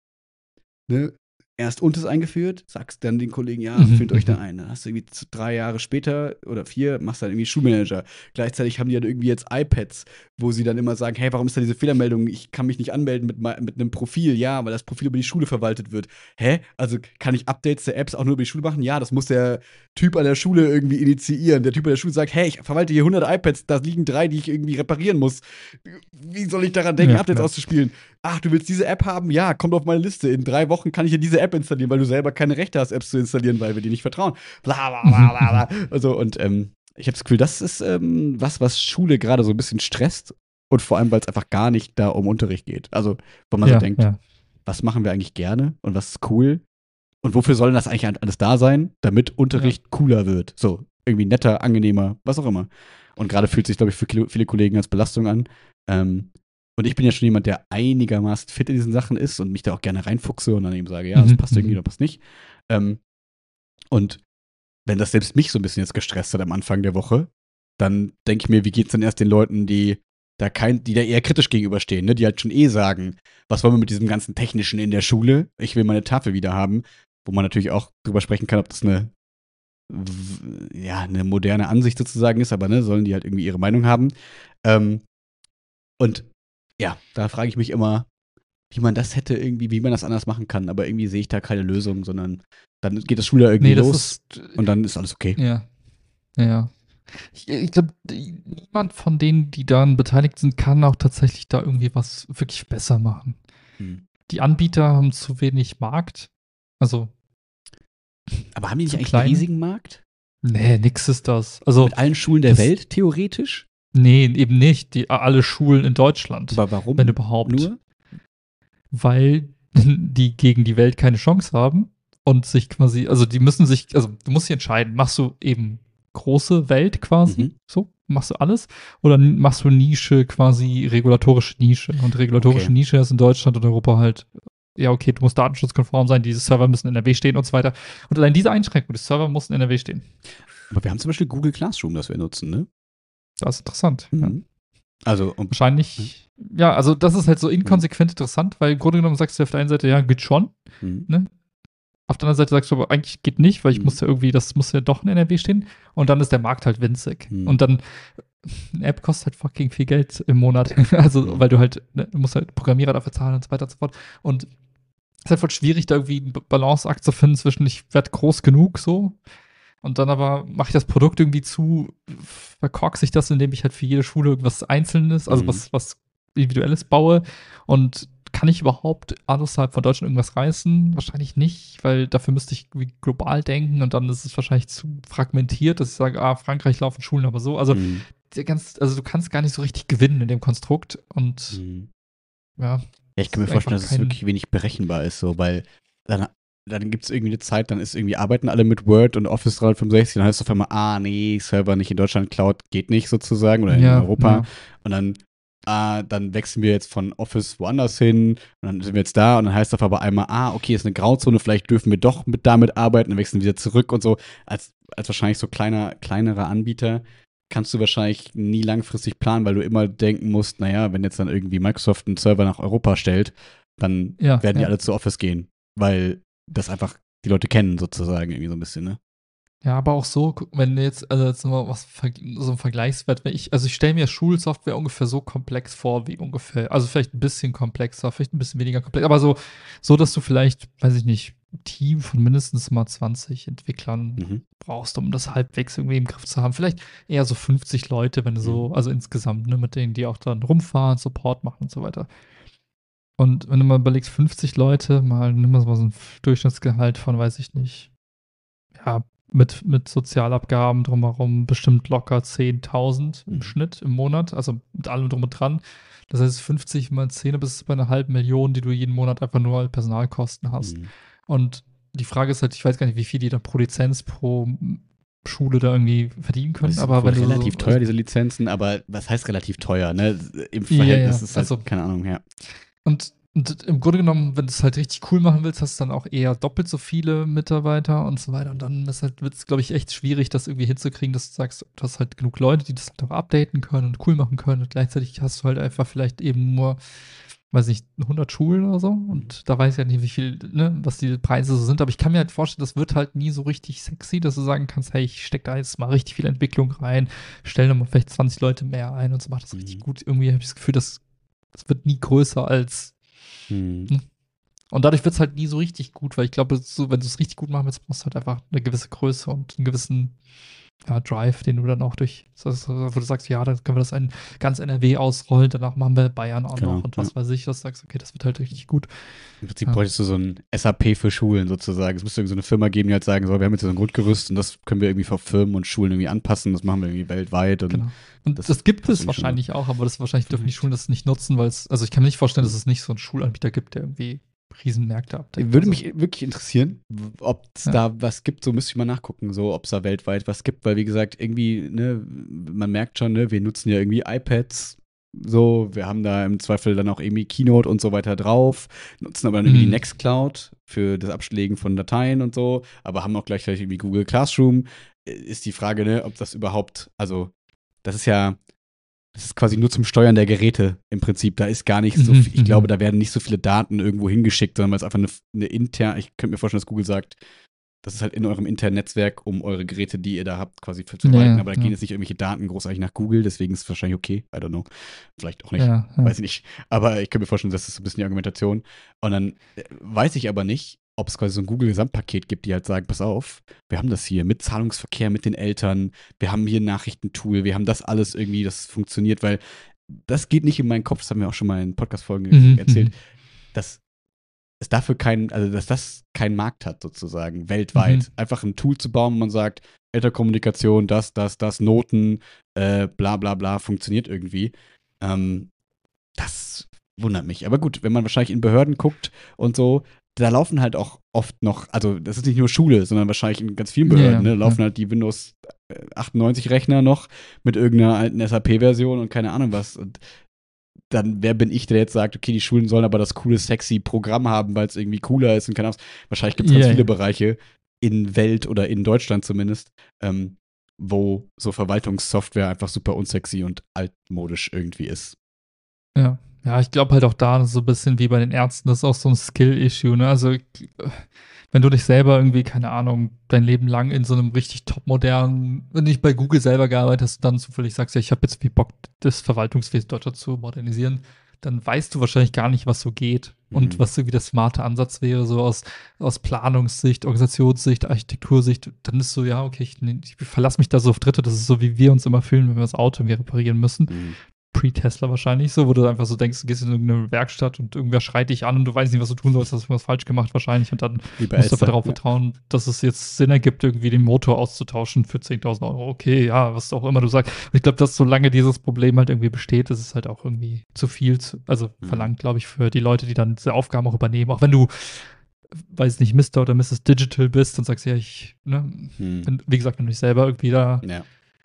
ne, erst Untes eingeführt, sagst dann den Kollegen, ja, Mhm, führt euch da mhm. ein. Dann hast du irgendwie z- drei Jahre später oder vier, machst dann irgendwie Schulmanager. Gleichzeitig haben die dann irgendwie jetzt iPads, wo sie dann immer sagen, hey, warum ist da diese Fehlermeldung? Ich kann mich nicht anmelden mit, mei- mit einem Profil. Ja, weil das Profil über die Schule verwaltet wird. Hä? Also kann ich Updates der Apps auch nur über die Schule machen? Ja, das muss der Typ an der Schule irgendwie initiieren. Der Typ an der Schule sagt, hey, ich verwalte hier hundert iPads, da liegen drei, die ich irgendwie reparieren muss. Wie soll ich daran denken, Ja, Updates ja. auszuspielen? Ach, du willst diese App haben? Ja, kommt auf meine Liste. In drei Wochen kann ich hier diese App installieren, weil du selber keine Rechte hast, Apps zu installieren, weil wir dir nicht vertrauen. Bla bla bla bla bla. Also, und ähm, ich habe das Gefühl, das ist ähm, was, was Schule gerade so ein bisschen stresst. Und vor allem, weil es einfach gar nicht da um Unterricht geht. Also, wenn man so Ja, denkt, ja. was machen wir eigentlich gerne und was ist cool? Und wofür soll denn das eigentlich alles da sein? Damit Unterricht cooler wird. So, irgendwie netter, angenehmer, was auch immer. Und gerade fühlt sich, glaube ich, für kilo- viele Kollegen als Belastung an. Ähm, und ich bin ja schon jemand, der einigermaßen fit in diesen Sachen ist und mich da auch gerne reinfuchse und dann eben sage, ja, das Mhm, passt irgendwie mhm. oder passt nicht. Ähm, und wenn das selbst mich so ein bisschen jetzt gestresst hat am Anfang der Woche, dann denke ich mir, wie geht's denn erst den Leuten, die da kein, die da eher kritisch gegenüberstehen, ne? Die halt schon eh sagen, was wollen wir mit diesem ganzen Technischen in der Schule? Ich will meine Tafel wieder haben, wo man natürlich auch drüber sprechen kann, ob das eine, w- ja, eine moderne Ansicht sozusagen ist, aber ne, sollen die halt irgendwie ihre Meinung haben. Ähm, und ja, da frage ich mich immer, wie man das hätte irgendwie, wie man das anders machen kann, aber irgendwie sehe ich da keine Lösung, sondern dann geht das Schuljahr irgendwie Nee, das los ist, und dann ist alles okay. ja, ja. Ich, ich glaube, niemand von denen, die daran beteiligt sind, kann auch tatsächlich da irgendwie was wirklich besser machen. Hm. Die Anbieter haben zu wenig Markt. Also Aber haben die nicht zu eigentlich einen klein. riesigen Markt? Nee, nix ist das. Also, Mit allen Schulen der das, Welt, theoretisch? nee, eben nicht. Die, alle Schulen in Deutschland, Aber wenn warum überhaupt. nur? Weil die gegen die Welt keine Chance haben und sich quasi, also die müssen sich, also du musst dich entscheiden, machst du eben große Welt quasi, Mhm. so, machst du alles, oder machst du Nische quasi, regulatorische Nische. Und regulatorische Okay. Nische ist in Deutschland und Europa halt, ja, okay, du musst datenschutzkonform sein, diese Server müssen in N R W stehen und so weiter. Und allein diese Einschränkung, die Server mussten in N R W stehen. Aber wir haben zum Beispiel Google Classroom, das wir nutzen, ne? Das ist interessant. Ja. Mhm. Also, um, Wahrscheinlich, ja, also das ist halt so inkonsequent interessant, weil im Grunde genommen sagst du auf der einen Seite, ja, geht schon, mhm. ne? Auf der anderen Seite sagst du aber, eigentlich geht nicht, weil ich Mhm. muss ja irgendwie, das muss ja doch in N R W stehen. Und dann ist der Markt halt winzig. Mhm. Und dann, eine App kostet halt fucking viel Geld im Monat. Also, Mhm. weil du halt, ne, du musst halt Programmierer dafür zahlen und so weiter und so fort. Und es ist halt voll schwierig, da irgendwie einen Balanceakt zu finden zwischen, ich werde groß genug so. Und dann aber mache ich das Produkt irgendwie zu, verkorkse ich das, indem ich halt für jede Schule irgendwas Einzelnes, also Mhm. was, was Individuelles baue. Und kann ich überhaupt außerhalb von Deutschland irgendwas reißen? Wahrscheinlich nicht, weil dafür müsste ich irgendwie global denken und dann ist es wahrscheinlich zu fragmentiert, dass ich sage, ah, Frankreich laufen Schulen aber so. Also, Mhm. der ganz, also du kannst gar nicht so richtig gewinnen in dem Konstrukt und Mhm. ja, Ja, ich kann mir ist vorstellen, einfach dass es kein. wirklich wenig berechenbar ist, so, weil dann, dann gibt es irgendwie eine Zeit, dann ist irgendwie, arbeiten alle mit Word und Office dreihundertfünfundsechzig, dann heißt es auf einmal, ah, nee, Server nicht in Deutschland, Cloud geht nicht sozusagen oder in Ja, Europa. ja. Und dann, ah, dann wechseln wir jetzt von Office woanders hin und dann sind wir jetzt da und dann heißt es auf aber einmal, ah, okay, ist eine Grauzone, vielleicht dürfen wir doch mit damit arbeiten, dann wechseln wir wieder zurück und so. Als, als wahrscheinlich so kleiner, kleinerer Anbieter kannst du wahrscheinlich nie langfristig planen, weil du immer denken musst, naja, wenn jetzt dann irgendwie Microsoft einen Server nach Europa stellt, dann Ja, werden die ja. alle zu Office gehen, weil das einfach die Leute kennen sozusagen irgendwie so ein bisschen, ne? Ja, aber auch so, guck, wenn du jetzt, also jetzt mal was, verg- so ein Vergleichswert, wenn ich, also ich stelle mir Schulsoftware ungefähr so komplex vor, wie ungefähr, also vielleicht ein bisschen komplexer, vielleicht ein bisschen weniger komplex, aber so, so, dass du vielleicht, weiß ich nicht, ein Team von mindestens mal zwanzig Entwicklern Mhm. brauchst, um das halbwegs irgendwie im Griff zu haben. Vielleicht eher so fünfzig Leute, wenn du so, Mhm. also insgesamt, ne, mit denen, die auch dann rumfahren, Support machen und so weiter. Und wenn du mal überlegst, fünfzig Leute, mal nimm mal so ein Durchschnittsgehalt von, weiß ich nicht, ja, mit, mit Sozialabgaben drumherum bestimmt locker zehntausend im Mhm. Schnitt im Monat, also mit allem drum und dran. Das heißt, fünfzig mal zehn, bist du bei einer halben Million, die du jeden Monat einfach nur als Personalkosten hast. Mhm. Und die Frage ist halt, ich weiß gar nicht, wie viel die da pro Lizenz, pro Schule da irgendwie verdienen können, Das sind aber wohl wenn du relativ so, teuer, diese Lizenzen, aber was heißt relativ teuer, ne? Im ja, Verhältnis ja, ist halt, also keine Ahnung, ja. Und, und im Grunde genommen, wenn du es halt richtig cool machen willst, hast du dann auch eher doppelt so viele Mitarbeiter und so weiter. Und dann ist halt, wird es, glaube ich, echt schwierig, das irgendwie hinzukriegen, dass du sagst, du hast halt genug Leute, die das halt auch updaten können und cool machen können. Und gleichzeitig hast du halt einfach vielleicht eben nur, weiß nicht, hundert Schulen oder so. Und da weiß ich ja nicht, wie viel, ne, was die Preise so sind. Aber ich kann mir halt vorstellen, das wird halt nie so richtig sexy, dass du sagen kannst, hey, ich stecke da jetzt mal richtig viel Entwicklung rein, stell da mal vielleicht zwanzig Leute mehr ein und so macht das richtig Mhm. gut. Irgendwie habe ich das Gefühl, dass das wird nie größer als. Mhm. Ne? Und dadurch wird es halt nie so richtig gut, weil ich glaube, so, wenn du es richtig gut machen willst, brauchst du halt einfach eine gewisse Größe und einen gewissen ja, Drive, den du dann auch durch, das, wo du sagst, ja, dann können wir das in ganz N R W ausrollen, danach machen wir Bayern auch Genau, noch und ja. was weiß ich, dass du sagst, okay, das wird halt richtig gut. Im Prinzip Ja. bräuchtest du so ein S A P für Schulen sozusagen. Es müsste irgendwie so eine Firma geben, die halt sagen, so, wir haben jetzt so ein Grundgerüst und das können wir irgendwie auf Firmen und Schulen irgendwie anpassen. Das machen wir irgendwie weltweit. Und Genau. Und das das, gibt passt es irgendwie schon so. wahrscheinlich auch, aber das wahrscheinlich dürfen die Vielleicht. Schulen das nicht nutzen, weil es, also ich kann mir nicht vorstellen, dass Mhm. es nicht so einen Schulanbieter gibt, der irgendwie Riesenmärkte abdeckt. Würde Also, mich wirklich interessieren, ob es ja. da was gibt, so müsste ich mal nachgucken, so ob es da weltweit was gibt, weil wie gesagt, irgendwie, ne, man merkt schon, ne, wir nutzen ja irgendwie iPads, so, wir haben da im Zweifel dann auch irgendwie Keynote und so weiter drauf, nutzen aber dann irgendwie die Mhm. Nextcloud für das Abschlägen von Dateien und so, aber haben auch gleichzeitig irgendwie Google Classroom. Äh, Ist die Frage, ne, ob das überhaupt, also, das ist ja, das ist quasi nur zum Steuern der Geräte im Prinzip. Da ist gar nicht so Mhm, viel, ich mhm. glaube, da werden nicht so viele Daten irgendwo hingeschickt, sondern weil es einfach eine, eine intern, ich könnte mir vorstellen, dass Google sagt, das ist halt in eurem internen Netzwerk, um eure Geräte, die ihr da habt, quasi für zu Ja, verwalten. ja, Aber da ja. gehen jetzt nicht irgendwelche Daten großartig nach Google, deswegen ist es wahrscheinlich okay. I don't know. Vielleicht auch nicht. Ja, ja. Weiß ich nicht. Aber ich könnte mir vorstellen, das ist so ein bisschen die Argumentation. Und dann äh, weiß ich aber nicht, ob es quasi so ein Google-Gesamtpaket gibt, die halt sagen, pass auf, wir haben das hier mit Zahlungsverkehr mit den Eltern, wir haben hier ein Nachrichtentool, wir haben das alles irgendwie, das funktioniert, weil das geht nicht in meinen Kopf, das haben wir auch schon mal in Podcast-Folgen Mhm, erzählt, mhm. dass es dafür kein, also dass das keinen Markt hat, sozusagen, weltweit. Mhm. Einfach ein Tool zu bauen, wo man sagt, Elternkommunikation, das, das, das, Noten, äh, bla bla bla, funktioniert irgendwie. Ähm, das wundert mich. Aber gut, wenn man wahrscheinlich in Behörden guckt und so, da laufen halt auch oft noch, also das ist nicht nur Schule, sondern wahrscheinlich in ganz vielen Ja, Behörden, ja, ne, laufen halt die Windows achtundneunzig Rechner noch mit irgendeiner alten S A P-Version und keine Ahnung was. Und dann, wer bin ich, der jetzt sagt, okay, die Schulen sollen aber das coole, sexy Programm haben, weil es irgendwie cooler ist und keine Ahnung. Wahrscheinlich gibt es ganz ja, viele ja. Bereiche, in Welt oder in Deutschland zumindest, ähm, wo so Verwaltungssoftware einfach super unsexy und altmodisch irgendwie ist. Ja, ja, ich glaube halt auch da so ein bisschen wie bei den Ärzten, das ist auch so ein Skill-Issue, ne? Also, äh, wenn du dich selber irgendwie, keine Ahnung, dein Leben lang in so einem richtig topmodernen, wenn du nicht bei Google selber gearbeitet hast, dann zufällig sagst, ja, ich habe jetzt wie Bock, das Verwaltungswesen Deutschland zu modernisieren, dann weißt du wahrscheinlich gar nicht, was so geht und Mhm. was irgendwie der smarte Ansatz wäre, so aus, aus Planungssicht, Organisationssicht, Architektursicht. Dann ist so, ja, okay, ich, nee, ich verlasse mich da so auf Dritte, das ist so, wie wir uns immer fühlen, wenn wir das Auto irgendwie reparieren müssen. Mhm. Pre-Tesla wahrscheinlich so, wo du einfach so denkst, du gehst in irgendeine Werkstatt und irgendwer schreit dich an und du weißt nicht, was du tun sollst, hast du was falsch gemacht wahrscheinlich und dann Wie bei musst du einfach Elster. darauf Ja. vertrauen, dass es jetzt Sinn ergibt, irgendwie den Motor auszutauschen für zehntausend Euro. Okay, ja, was auch immer du sagst. Und ich glaube, dass solange dieses Problem halt irgendwie besteht, ist es halt auch irgendwie zu viel, zu, also Mhm. verlangt, glaube ich, für die Leute, die dann diese Aufgaben auch übernehmen. Auch wenn du, weiß nicht, Mister oder Misses Digital bist und sagst, ja, ich, ne, Mhm. wenn, wie gesagt, wenn du dich selber irgendwie da, Ja.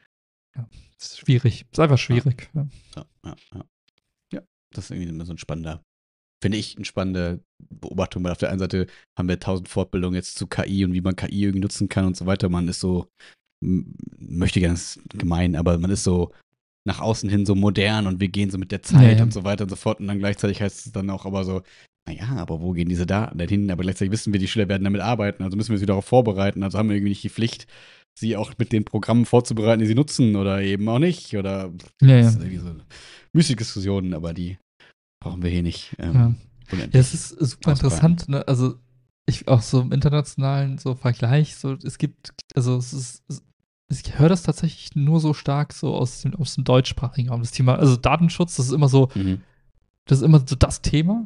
ja, ist schwierig. Ist einfach schwierig. Ja. Ja, ja, ja. Ja, das ist irgendwie immer so ein spannender, finde ich, eine spannende Beobachtung, weil auf der einen Seite haben wir tausend Fortbildungen jetzt zu K I und wie man K I irgendwie nutzen kann und so weiter. Man ist so, m- möchte ganz gemein, aber man ist so nach außen hin so modern und wir gehen so mit der Zeit Ja, ja. und so weiter und so fort. Und dann gleichzeitig heißt es dann auch aber so, naja, aber wo gehen diese Daten denn hin? Aber gleichzeitig wissen wir, die Schüler werden damit arbeiten, also müssen wir sie darauf vorbereiten. Also haben wir irgendwie nicht die Pflicht, sie auch mit den Programmen vorzubereiten, die sie nutzen oder eben auch nicht. Oder Ja, das ja. sind irgendwie so müßige Diskussionen, aber die brauchen wir hier nicht. Ähm, Ja. unendlich Ja, es ist super ausbreiten. interessant, ne? Also ich auch so im internationalen so Vergleich, so es gibt, also es ist, es, ich höre das tatsächlich nur so stark so aus dem, aus dem deutschsprachigen Raum. Das Thema, also Datenschutz, das ist immer so, Mhm. das ist immer so das Thema.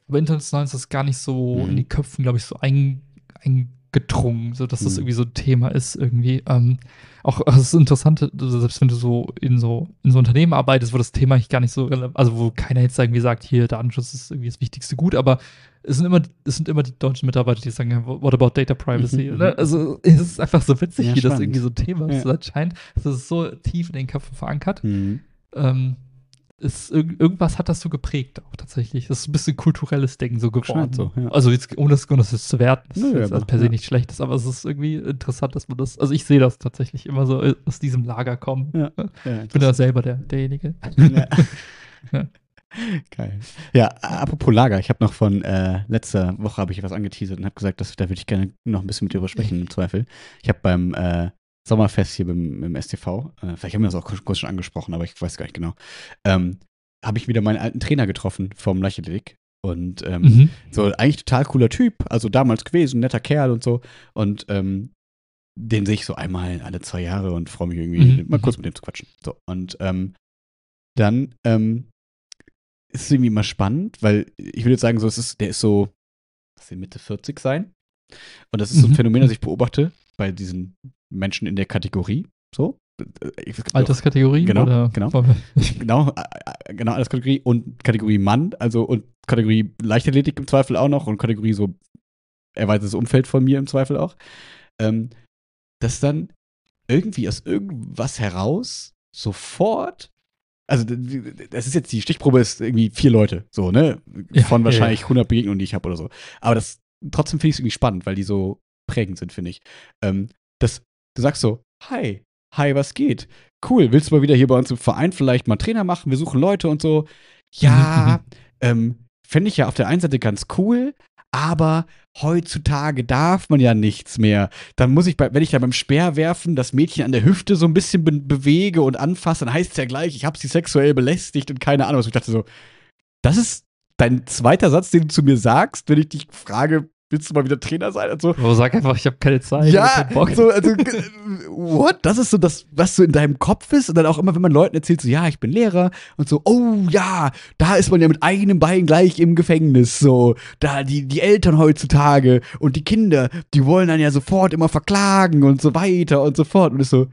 aber international ist das gar nicht so Mhm. in die Köpfen, glaube ich, so ein, eingedrungen, so dass das Mhm. irgendwie so ein Thema ist irgendwie. Ähm, auch also das Interessante, also selbst wenn du so in so in so Unternehmen arbeitest, wo das Thema eigentlich gar nicht so relevant, also wo keiner jetzt irgendwie sagt, hier Datenschutz ist irgendwie das wichtigste Gut, aber es sind immer, es sind immer die deutschen Mitarbeiter, die sagen, ja, what about Data Privacy? Mhm, Ne? mhm. Also es ist einfach so witzig, Ja, wie das spannend. irgendwie so ein Thema ist. Ja. Anscheinend, das ist so tief in den Köpfen verankert. Mhm. Ähm, ist, irg irgendwas hat das so geprägt auch tatsächlich. Das ist ein bisschen kulturelles Ding so geworden. Scheint so, ja. Also jetzt, ohne das, ohne das jetzt zu werten, das Nö, ist jetzt aber, per se ja. nichts Schlechtes, aber es ist irgendwie interessant, dass man das, also ich sehe das tatsächlich immer so aus diesem Lager kommen. Ja, ja, Ich bin da interessant. selber der, derjenige. Ja. Ja. Geil. Ja, apropos Lager, ich habe noch von äh, letzter Woche habe ich was angeteasert und habe gesagt, dass, da würde ich gerne noch ein bisschen mit dir drüber sprechen, im Zweifel. Ich habe beim äh, Sommerfest hier beim, beim S T V, äh, vielleicht haben wir das auch kurz, kurz schon angesprochen, aber ich weiß gar nicht genau, ähm, habe ich wieder meinen alten Trainer getroffen vom Leichtathletik. Und ähm, Mhm. so eigentlich total cooler Typ, also damals gewesen, netter Kerl und so. Und ähm, den sehe ich so einmal alle zwei Jahre und freue mich irgendwie, Mhm. mal kurz mit dem zu quatschen. So, und ähm, dann ähm, ist es irgendwie immer spannend, weil ich würde jetzt sagen, so, es ist, der ist so, was denn, Mitte vierzig sein. Und das ist so ein Mhm. Phänomen, das ich beobachte bei diesen Menschen in der Kategorie. So. Ich- Alterskategorie? Genau, oder genau. wollen wir- Genau, äh, äh, genau, alles Kategorie und Kategorie Mann, also und Kategorie Leichtathletik im Zweifel auch noch und Kategorie so erweitertes Umfeld von mir im Zweifel auch. Ähm, dass dann irgendwie aus irgendwas heraus sofort, also d- das ist jetzt, die Stichprobe ist irgendwie vier Leute, so, ne? Ja, Von ja, wahrscheinlich ja. hundert Begegnungen, die ich habe oder so. Aber das, trotzdem finde ich es irgendwie spannend, weil die so prägend sind, finde ich. Ähm, das, du sagst so, hi, hi, was geht? Cool, willst du mal wieder hier bei uns im Verein vielleicht mal Trainer machen? Wir suchen Leute und so. Ja, ähm, fände ich ja auf der einen Seite ganz cool, aber heutzutage darf man ja nichts mehr. Dann muss ich, bei, wenn ich da beim Speerwerfen das Mädchen an der Hüfte so ein bisschen be bewege und anfasse, dann heißt es ja gleich, ich habe sie sexuell belästigt und keine Ahnung was. Ich dachte so, das ist dein zweiter Satz, den du zu mir sagst, wenn ich dich frage, willst du mal wieder Trainer sein? Und so, Bro, sag einfach, ich habe keine Zeit, ich hab ja, keinen Bock. so, also, g- what? Das ist so das, was so in deinem Kopf ist. Und dann auch immer, wenn man Leuten erzählt, so, ja, ich bin Lehrer und so, oh ja, da ist man ja mit einem Bein gleich im Gefängnis. So, da die, die Eltern heutzutage und die Kinder, die wollen dann ja sofort immer verklagen und so weiter und so fort. Und ist so,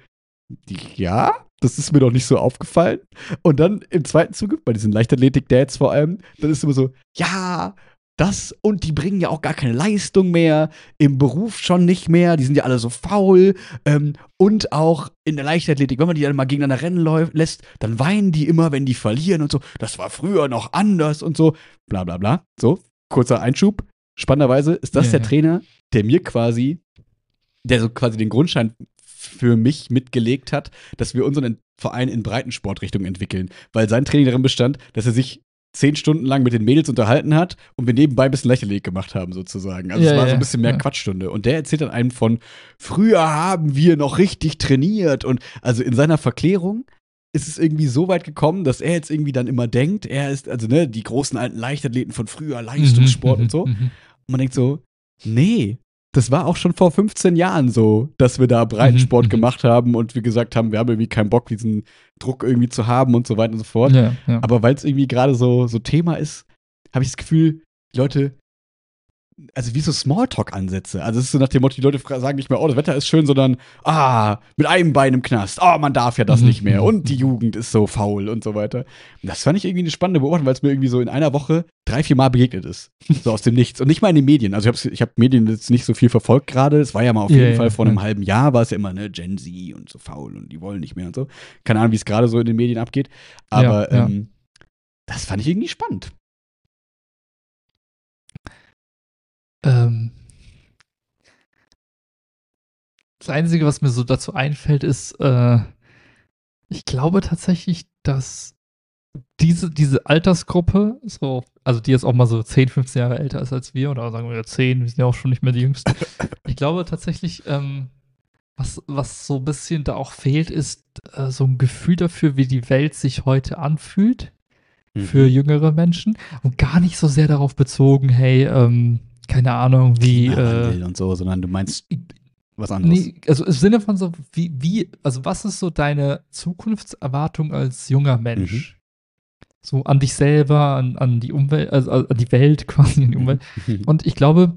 ja, das ist mir doch nicht so aufgefallen. Und dann im zweiten Zuge, bei diesen Leichtathletik-Dads vor allem, dann ist immer so, ja, das und die bringen ja auch gar keine Leistung mehr, im Beruf schon nicht mehr, die sind ja alle so faul. Ähm, und auch in der Leichtathletik, wenn man die dann mal gegeneinander rennen läu- lässt, dann weinen die immer, wenn die verlieren und so. Das war früher noch anders und so, bla bla bla. So, kurzer Einschub. Spannenderweise ist das Ja, der ja. Trainer, der mir quasi, der so quasi den Grundstein für mich mitgelegt hat, dass wir unseren Verein in Breitensportrichtung entwickeln. Weil sein Training darin bestand, dass er sich zehn Stunden lang mit den Mädels unterhalten hat und wir nebenbei ein bisschen Lächerlich gemacht haben, sozusagen. Also Ja, es war so ja, ein bisschen mehr ja. Quatschstunde. Und der erzählt dann einem von, früher haben wir noch richtig trainiert. Und also in seiner Verklärung ist es irgendwie so weit gekommen, dass er jetzt irgendwie dann immer denkt, er ist, also ne, die großen alten Leichtathleten von früher, Leistungssport Mhm, und so. mhm, Und mhm. man denkt so, nee, das war auch schon vor fünfzehn Jahren so, dass wir da Breitensport Mhm, mhm. gemacht haben und wir gesagt haben, wir haben irgendwie keinen Bock, diesen Druck irgendwie zu haben und so weiter und so fort. Ja, ja. Aber weil es irgendwie gerade so, so Thema ist, habe ich das Gefühl, die Leute, also wie so Smalltalk-Ansätze. Also es ist so nach dem Motto, die Leute fra- sagen nicht mehr, oh, das Wetter ist schön, sondern, ah, mit einem Bein im Knast, oh, man darf ja das Mhm, nicht mehr mhm, und die mhm. Jugend ist so faul und so weiter. Und das fand ich irgendwie eine spannende Beobachtung, weil es mir irgendwie so in einer Woche drei, vier Mal begegnet ist. So aus dem Nichts. Und nicht mal in den Medien. Also ich habe ich hab Medien jetzt nicht so viel verfolgt gerade. Es war ja mal auf Ja, jeden ja, Fall vor einem ja. halben Jahr, war es ja immer, ne, Gen Z und so faul und die wollen nicht mehr und so. Keine Ahnung, wie es gerade so in den Medien abgeht. Aber Ja, ja. ähm, das fand ich irgendwie spannend. Ähm, das Einzige, was mir so dazu einfällt, ist, äh, ich glaube tatsächlich, dass diese, diese Altersgruppe, so, also die jetzt auch mal so zehn, fünfzehn Jahre älter ist als wir, oder sagen wir zehn, wir sind ja auch schon nicht mehr die Jüngsten. Ich glaube tatsächlich, ähm, was, was so ein bisschen da auch fehlt, ist äh, so ein Gefühl dafür, wie die Welt sich heute anfühlt für Mhm. jüngere Menschen und gar nicht so sehr darauf bezogen, hey, ähm, keine Ahnung, wie äh, Klimawandel und so, sondern du meinst was anderes. nee, also im Sinne von so, wie, wie, also was ist so deine Zukunftserwartung als junger Mensch? So an dich selber, an, an die Umwelt, also an die Welt quasi, an die Umwelt. Und ich glaube,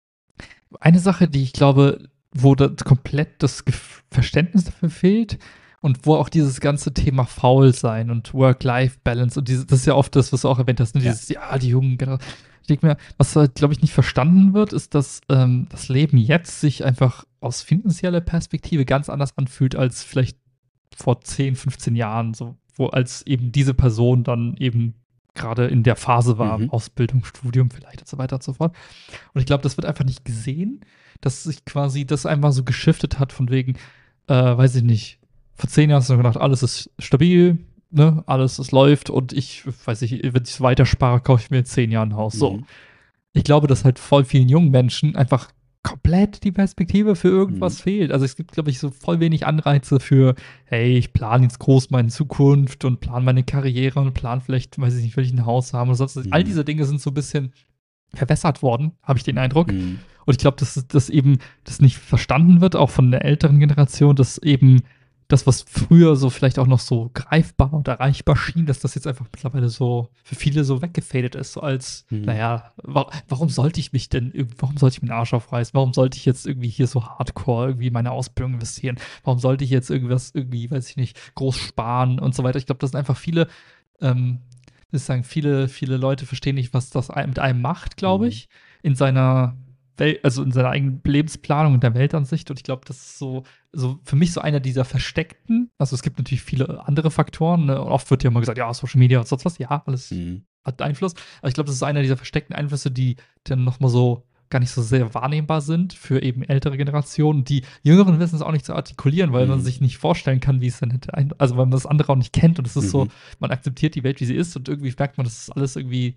eine Sache, die ich glaube, wo das komplett das Gef- Verständnis dafür fehlt und wo auch dieses ganze Thema Faulsein und Work-Life-Balance und diese, das ist ja oft das, was du auch erwähnt hast, ne? Ja. Dieses, ja, die jungen Generationen. Ich denke mir, was halt, glaube ich, nicht verstanden wird, ist, dass ähm, das Leben jetzt sich einfach aus finanzieller Perspektive ganz anders anfühlt als vielleicht vor zehn, fünfzehn Jahren, so, wo als eben diese Person dann eben gerade in der Phase war, Mhm. Ausbildung, Studium vielleicht und so weiter und so fort. Und ich glaube, das wird einfach nicht gesehen, dass sich quasi das einmal so geschiftet hat von wegen, äh, weiß ich nicht, vor zehn Jahren hast du gedacht, alles ist stabil, ne, alles, es läuft und ich, weiß ich, wenn ich weiter spare, kaufe ich mir in zehn Jahren ein Haus. So. Mhm. Ich glaube, dass halt voll vielen jungen Menschen einfach komplett die Perspektive für irgendwas Mhm. fehlt. Also es gibt, glaube ich, so voll wenig Anreize für, hey, ich plane jetzt groß meine Zukunft und plane meine Karriere und plane vielleicht, weiß ich nicht, will ich ein Haus haben oder sonst was. All Mhm. diese Dinge sind so ein bisschen verwässert worden, habe ich den Eindruck. Mhm. Und ich glaube, dass das eben das nicht verstanden wird, auch von der älteren Generation, dass eben das, was früher so vielleicht auch noch so greifbar und erreichbar schien, dass das jetzt einfach mittlerweile so für viele so weggefadet ist, so als, Mhm. naja, wa warum sollte ich mich denn, irg- warum sollte ich mir den Arsch aufreißen? Warum sollte ich jetzt irgendwie hier so hardcore irgendwie in meine Ausbildung investieren? Warum sollte ich jetzt irgendwas irgendwie, weiß ich nicht, groß sparen und so weiter? Ich glaube, das sind einfach viele, ähm, ich muss sagen, viele, viele Leute verstehen nicht, was das ein- mit einem macht, glaube Mhm. ich, in seiner Welt, also in seiner eigenen Lebensplanung und der Weltansicht. Und ich glaube, das ist so, so für mich so einer dieser versteckten, also es gibt natürlich viele andere Faktoren, ne? Und oft wird ja immer gesagt, ja, Social Media und sonst was, ja, alles Mhm. hat Einfluss. Aber ich glaube, das ist einer dieser versteckten Einflüsse, die dann nochmal so gar nicht so sehr wahrnehmbar sind für eben ältere Generationen. Die Jüngeren wissen es auch nicht zu artikulieren, weil man Mhm. sich nicht vorstellen kann, wie es dann hätte, ein also weil man das andere auch nicht kennt. Und es ist so, Mhm. man akzeptiert die Welt, wie sie ist und irgendwie merkt man, dass es alles irgendwie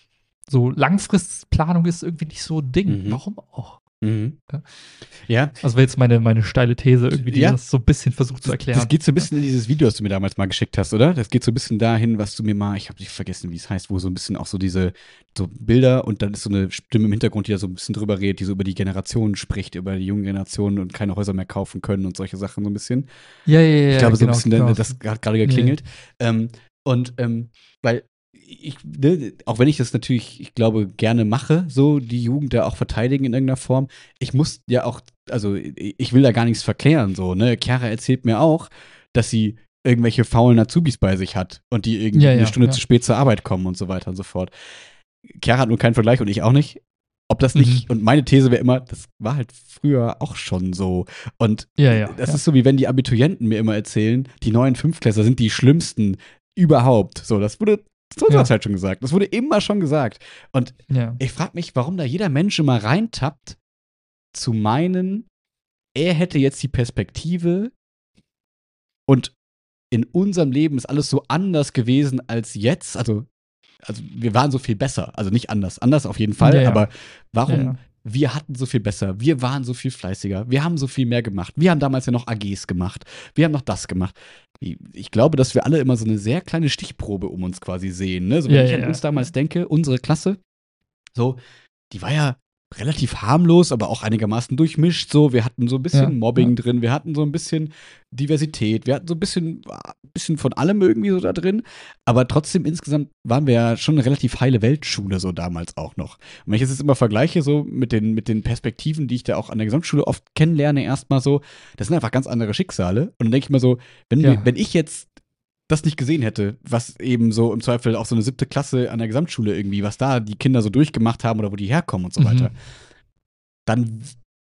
so Langfristplanung ist irgendwie nicht so ein Ding. Mhm. Warum auch? Mhm. Ja. Ja, Also wäre jetzt meine, meine steile These irgendwie, die ja, das so ein bisschen versucht zu das, erklären. das geht so ein bisschen in dieses Video, das du mir damals mal geschickt hast, oder? Das geht so ein bisschen dahin, was du mir mal, ich habe nicht vergessen, wie es heißt, wo so ein bisschen auch so diese so Bilder und dann ist so eine Stimme im Hintergrund, die da so ein bisschen drüber redet, die so über die Generationen spricht, über die jungen Generationen und keine Häuser mehr kaufen können und solche Sachen so ein bisschen. Ja, ja, ja, Ich ja, glaube, so ein genau, bisschen, genau. das hat gerade Ja, ja. geklingelt. Ähm, und ähm, weil ich, ne, auch wenn ich das natürlich, ich glaube, gerne mache, so die Jugend da auch verteidigen in irgendeiner Form, ich muss ja auch, also ich will da gar nichts verklären, so, ne? Chiara erzählt mir auch, dass sie irgendwelche faulen Azubis bei sich hat und die irgendwie Ja, eine ja, Stunde ja. zu spät zur Arbeit kommen und so weiter und so fort. Chiara hat nur keinen Vergleich und ich auch nicht. Ob das nicht, Mhm. und meine These wäre immer, das war halt früher auch schon so. Und Ja, ja, das ja. ist so, wie wenn die Abiturienten mir immer erzählen, die neuen Fünftklässler sind die schlimmsten überhaupt. So, das wurde zu unserer Ja. Zeit schon gesagt. Das wurde immer schon gesagt. Und Ja. ich frage mich, warum da jeder Mensch immer reintappt, zu meinen, er hätte jetzt die Perspektive und in unserem Leben ist alles so anders gewesen als jetzt. Also, also wir waren so viel besser. Also nicht anders. Anders auf jeden Fall, Ja, ja. aber warum Ja, ja. wir hatten so viel besser, wir waren so viel fleißiger, wir haben so viel mehr gemacht. Wir haben damals ja noch A Gs gemacht, wir haben noch das gemacht. Ich, ich glaube, dass wir alle immer so eine sehr kleine Stichprobe um uns quasi sehen. Ne? So, wenn Ja, ich ja, an ja. uns damals denke, unsere Klasse, so, die war ja relativ harmlos, aber auch einigermaßen durchmischt. So, wir hatten so ein bisschen Ja, Mobbing ja. drin, wir hatten so ein bisschen Diversität, wir hatten so ein bisschen, bisschen von allem irgendwie so da drin. Aber trotzdem insgesamt waren wir ja schon eine relativ heile Weltschule so damals auch noch. Und wenn ich es jetzt immer vergleiche so mit den, mit den Perspektiven, die ich da auch an der Gesamtschule oft kennenlerne, erstmal so, das sind einfach ganz andere Schicksale. Und dann denke ich mal so, wenn, Ja. wir, wenn ich jetzt das nicht gesehen hätte, was eben so im Zweifel auch so eine siebte Klasse an der Gesamtschule irgendwie, was da die Kinder so durchgemacht haben oder wo die herkommen und so Mhm. weiter, dann,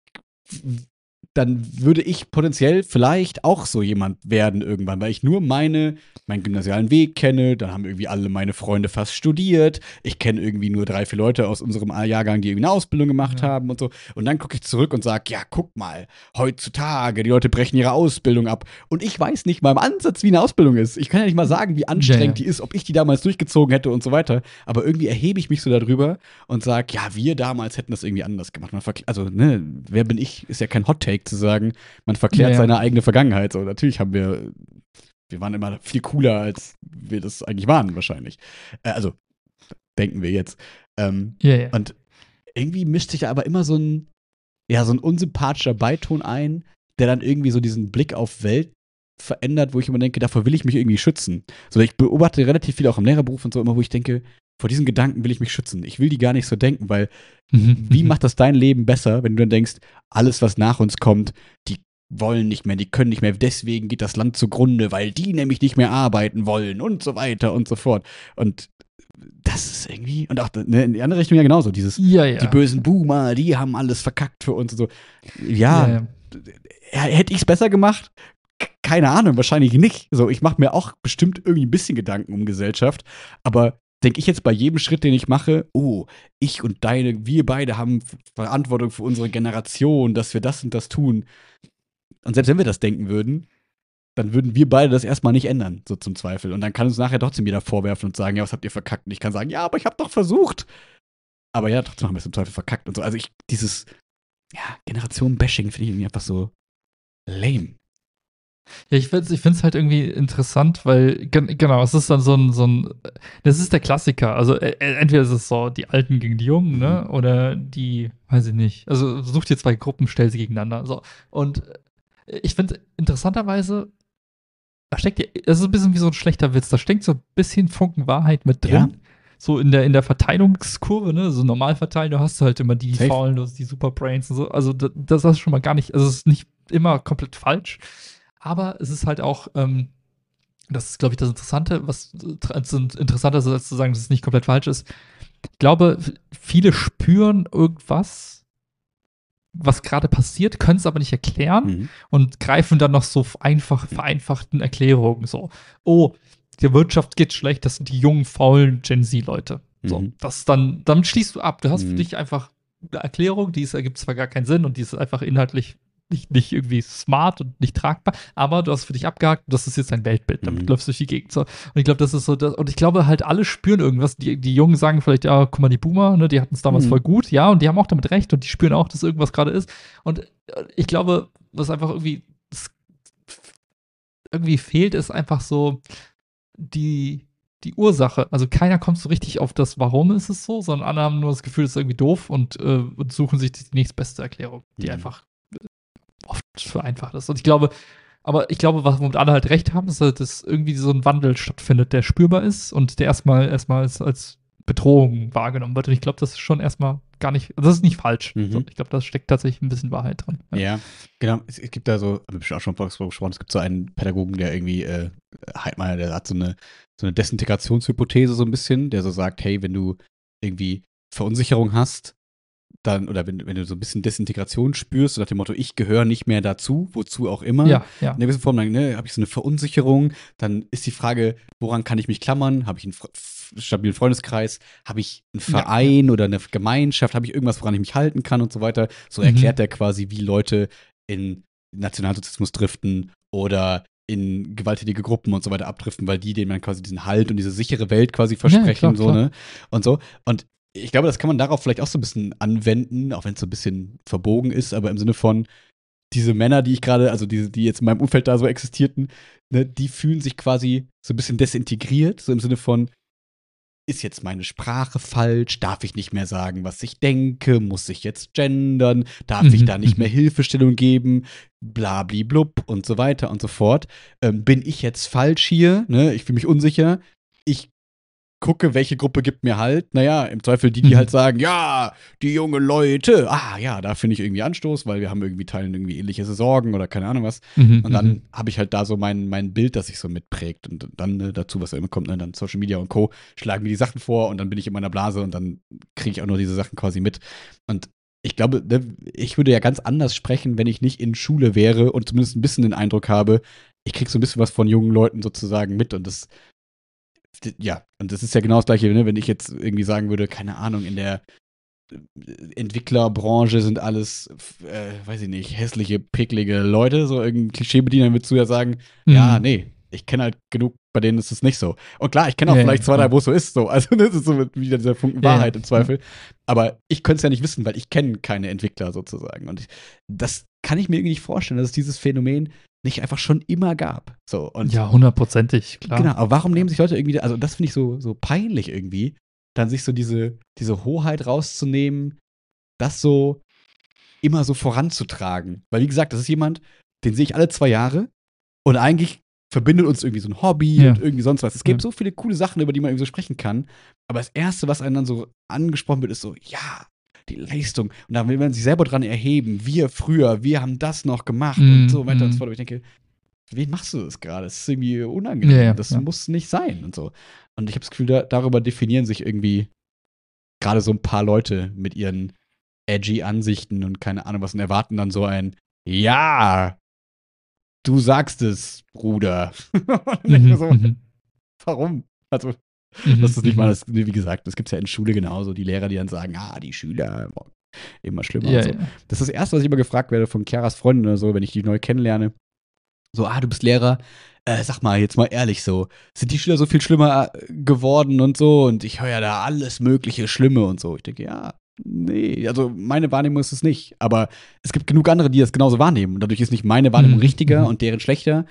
dann würde ich potenziell vielleicht auch so jemand werden irgendwann, weil ich nur meine, meinen gymnasialen Weg kenne, dann haben irgendwie alle meine Freunde fast studiert, ich kenne irgendwie nur drei, vier Leute aus unserem Jahrgang, die irgendwie eine Ausbildung gemacht Ja. haben und so. Und dann gucke ich zurück und sage, ja, guck mal, heutzutage, die Leute brechen ihre Ausbildung ab. Und ich weiß nicht mal im Ansatz, wie eine Ausbildung ist. Ich kann ja nicht mal sagen, wie anstrengend Ja, ja. die ist, ob ich die damals durchgezogen hätte und so weiter. Aber irgendwie erhebe ich mich so darüber und sage, ja, wir damals hätten das irgendwie anders gemacht. Man verkl- also, ne, wer bin ich? Ist ja kein Hot-Take zu sagen, man verklärt Ja, ja. seine eigene Vergangenheit. So, natürlich haben wir, wir waren immer viel cooler, als wir das eigentlich waren, wahrscheinlich. Äh, also, denken wir jetzt. Ähm, Ja, ja. und irgendwie mischt sich da aber immer so ein, ja, so ein unsympathischer Beiton ein, der dann irgendwie so diesen Blick auf Welt verändert, wo ich immer denke, davor will ich mich irgendwie schützen. So, ich beobachte relativ viel auch im Lehrerberuf und so immer, wo ich denke, vor diesen Gedanken will ich mich schützen. Ich will die gar nicht so denken, weil wie macht das dein Leben besser, wenn du dann denkst, alles, was nach uns kommt, die wollen nicht mehr, die können nicht mehr, deswegen geht das Land zugrunde, weil die nämlich nicht mehr arbeiten wollen und so weiter und so fort. Und das ist irgendwie, und auch ne, in die andere Richtung ja genauso, dieses, Ja, ja. die bösen Boomer, die haben alles verkackt für uns und so. Ja, Ja, ja. hätte ich es besser gemacht? K- Keine Ahnung, wahrscheinlich nicht. So, ich mache mir auch bestimmt irgendwie ein bisschen Gedanken um Gesellschaft, aber denke ich jetzt bei jedem Schritt, den ich mache, oh, ich und deine, wir beide haben Verantwortung für unsere Generation, dass wir das und das tun. Und selbst wenn wir das denken würden, dann würden wir beide das erstmal nicht ändern, so zum Zweifel. Und dann kann uns nachher trotzdem jeder vorwerfen und sagen, ja, was habt ihr verkackt? Und ich kann sagen, ja, aber ich hab doch versucht. Aber ja, trotzdem haben wir es im Zweifel verkackt und so. Also ich, dieses, ja, Generation-Bashing finde ich irgendwie einfach so lame. Ja, ich finde es ich find's halt irgendwie interessant, weil, gen genau, es ist dann so ein, so ein, das ist der Klassiker. Also äh, entweder ist es so die Alten gegen die Jungen, ne? Oder die, weiß ich nicht. Also such dir zwei Gruppen, stell sie gegeneinander. So. Und äh, ich finde interessanterweise, da steckt ja, das ist ein bisschen wie so ein schlechter Witz, da steckt so ein bisschen Funken Wahrheit mit drin. Ja. So in der, in der Verteilungskurve, ne? So normal verteilen, du hast halt immer die Safe. Faulen, du hast die Superbrains und so. Also da- das ist schon mal gar nicht, also es ist nicht immer komplett falsch. Aber es ist halt auch, ähm, das ist, glaube ich, das Interessante, was äh, also interessanter ist, als zu sagen, dass es nicht komplett falsch ist. Ich glaube, f- viele spüren irgendwas, was gerade passiert, können es aber nicht erklären Mhm. und greifen dann noch so einfach vereinfachten Erklärungen. So, oh, der Wirtschaft geht schlecht, das sind die jungen, faulen Gen Z-Leute. So, Mhm. das dann, damit schließt du ab. Du hast für Mhm. dich einfach eine Erklärung, die ist, ergibt zwar gar keinen Sinn und die ist einfach inhaltlich nicht, nicht irgendwie smart und nicht tragbar, aber du hast für dich abgehakt, das ist jetzt dein Weltbild, damit Mhm. läufst du durch die Gegend. So. Und ich glaube, das ist so, das, und ich glaube halt, alle spüren irgendwas. Die, die Jungen sagen vielleicht, ja, guck mal, die Boomer, ne, die hatten es damals Mhm. voll gut, ja, und die haben auch damit recht und die spüren auch, dass irgendwas gerade ist. Und äh, ich glaube, was einfach irgendwie, das, irgendwie fehlt, ist einfach so die, die Ursache. Also keiner kommt so richtig auf das, warum ist es so, sondern alle haben nur das Gefühl, es ist irgendwie doof und, äh, und suchen sich die nächstbeste Erklärung, die Mhm. einfach oft vereinfacht ist. Und ich glaube, aber ich glaube, was womit alle halt recht haben, ist halt, dass irgendwie so ein Wandel stattfindet, der spürbar ist und der erstmal erstmal als, als Bedrohung wahrgenommen wird. Und ich glaube, das ist schon erstmal gar nicht, das ist nicht falsch. Mhm. So, ich glaube, da steckt tatsächlich ein bisschen Wahrheit drin. Ja, genau. Es, es gibt da so, haben wir bestimmt auch schon vorher gesprochen, es gibt so einen Pädagogen, der irgendwie, äh, Heidmeier, der hat so eine, so eine Desintegrationshypothese so ein bisschen, der so sagt, hey, wenn du irgendwie Verunsicherung hast, dann, oder wenn, wenn du so ein bisschen Desintegration spürst, so nach dem Motto, ich gehöre nicht mehr dazu, wozu auch immer, Ja, ja. in einer gewissen Form, dann ne, habe ich so eine Verunsicherung, dann ist die Frage, woran kann ich mich klammern? Habe ich einen fr- f- stabilen Freundeskreis? Habe ich einen Ja, Verein oder eine Gemeinschaft? Habe ich irgendwas, woran ich mich halten kann und so weiter? So Mhm. erklärt er quasi, wie Leute in Nationalsozialismus driften oder in gewalttätige Gruppen und so weiter abdriften, weil die denen dann quasi diesen Halt und diese sichere Welt quasi versprechen, klar, so, klar. ne? Und so. Und ich glaube, das kann man darauf vielleicht auch so ein bisschen anwenden, auch wenn es so ein bisschen verbogen ist, aber im Sinne von, diese Männer, die ich gerade, also diese, die jetzt in meinem Umfeld da so existierten, ne, die fühlen sich quasi so ein bisschen desintegriert, so im Sinne von, ist jetzt meine Sprache falsch? Darf ich nicht mehr sagen, was ich denke? Muss ich jetzt gendern? Darf Mhm, ich da nicht mhm. mehr Hilfestellung geben? Blabli-blub und so weiter und so fort. Ähm, bin ich jetzt falsch hier? Ne? Ich fühle mich unsicher. Ich gucke, welche Gruppe gibt mir halt. Naja, im Zweifel die, die Mhm. halt sagen, ja, die jungen Leute. Ah, ja, da finde ich irgendwie Anstoß, weil wir haben irgendwie teilen irgendwie ähnliche Sorgen oder keine Ahnung was. Mhm, Und dann mhm. habe ich halt da so mein, mein Bild, das sich so mitprägt. Und dann ne, dazu, was da immer kommt, ne, dann Social Media und Co. schlagen mir die Sachen vor und dann bin ich in meiner Blase und dann kriege ich auch nur diese Sachen quasi mit. Und ich glaube, ne, ich würde ja ganz anders sprechen, wenn ich nicht in Schule wäre und zumindest ein bisschen den Eindruck habe, ich kriege so ein bisschen was von jungen Leuten sozusagen mit und das, ja, und das ist ja genau das Gleiche, ne, wenn ich jetzt irgendwie sagen würde, keine Ahnung, in der Entwicklerbranche sind alles, äh, weiß ich nicht, hässliche, picklige Leute, so irgendein Klischeebediener würdest du ja sagen, Mhm. ja, nee, ich kenne halt genug, bei denen ist es nicht so. Und klar, ich kenne auch Ja, vielleicht ja, zwei, drei, klar. wo es so ist, so. Also das ist so wieder dieser Funken Ja, ja, Wahrheit im Zweifel. Aber ich könnte es ja nicht wissen, weil ich kenne keine Entwickler sozusagen. Und ich, das kann ich mir irgendwie nicht vorstellen, dass es dieses Phänomen nicht einfach schon immer gab. So, und Ja, hundertprozentig, klar. genau, aber warum nehmen sich Leute irgendwie, also das finde ich so, so peinlich irgendwie, dann sich so diese, diese Hoheit rauszunehmen, das so immer so voranzutragen. Weil, wie gesagt, das ist jemand, den sehe ich alle zwei Jahre Und eigentlich verbindet uns irgendwie so ein Hobby Ja. und irgendwie sonst was. Es gibt Ja. so viele coole Sachen, über die man irgendwie so sprechen kann. Aber das Erste, was einem dann so angesprochen wird, ist so, ja, die Leistung. Und da will man sich selber dran erheben. Wir früher, wir haben das noch gemacht und so weiter und so Mm. fort. Aber ich denke, für wen machst du das gerade? Das ist irgendwie unangenehm. Ja, ja, das ja. muss nicht sein und so. Und ich habe das Gefühl, da, darüber definieren sich irgendwie gerade so ein paar Leute mit ihren edgy Ansichten und keine Ahnung was und erwarten dann so ein Ja, du sagst es, Bruder. Und dann denke ich mir Mhm, so, mhm, warum? Also, mhm, das ist nicht mal mhm. das, wie gesagt, das gibt es ja in Schule genauso, die Lehrer, die dann sagen, ah, die Schüler, boah, immer schlimmer Ja, und so. ja. Das ist das Erste, was ich immer gefragt werde von Chiaras Freunden oder so, wenn ich die neu kennenlerne. So, ah, du bist Lehrer. Äh, sag mal, jetzt mal ehrlich so, sind die Schüler so viel schlimmer äh, geworden und so? Und ich höre ja da alles mögliche Schlimme und so. Ich denke, ja, nee, also meine Wahrnehmung ist es nicht. Aber es gibt genug andere, die das genauso wahrnehmen. Und dadurch ist nicht meine Wahrnehmung Mhm, richtiger mhm. und deren schlechter.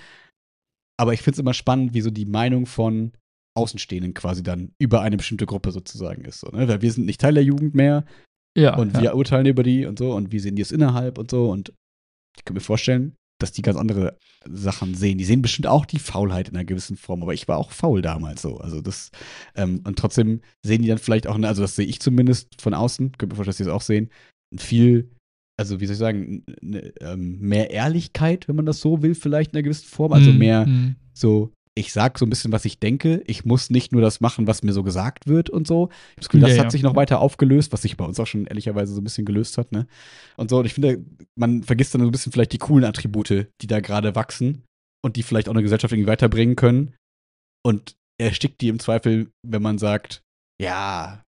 Aber ich finde es immer spannend, wie so die Meinung von Außenstehenden quasi dann über eine bestimmte Gruppe sozusagen ist. So, ne? Weil wir sind nicht Teil der Jugend mehr Ja, und ja. wir urteilen über die und so und wie sehen die es innerhalb und so. Und ich kann mir vorstellen, dass die ganz andere Sachen sehen. Die sehen bestimmt auch die Faulheit in einer gewissen Form, aber ich war auch faul damals so. Also das, ähm, und trotzdem sehen die dann vielleicht auch, also das sehe ich zumindest von außen, könnte mir vorstellen, dass die das auch sehen, viel, also wie soll ich sagen, ne, ähm, mehr Ehrlichkeit, wenn man das so will, vielleicht in einer gewissen Form. Also Mhm, mehr mhm. so, ich sag so ein bisschen, was ich denke. Ich muss nicht nur das machen, was mir so gesagt wird und so. Ich habe das Gefühl, das Ja, hat ja, sich noch ja. weiter aufgelöst, was sich bei uns auch schon ehrlicherweise so ein bisschen gelöst hat, ne? Und so, und ich finde, man vergisst dann so ein bisschen vielleicht die coolen Attribute, die da gerade wachsen und die vielleicht auch eine Gesellschaft irgendwie weiterbringen können. Und erstickt die im Zweifel, wenn man sagt, ja,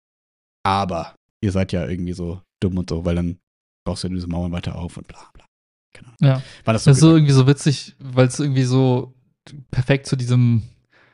aber ihr seid ja irgendwie so dumm und so, weil dann baust du ja diese Mauern weiter auf und bla bla. Keine Ahnung. Ja. War das so Das ist so gesagt? irgendwie so witzig, weil es irgendwie so perfekt zu diesem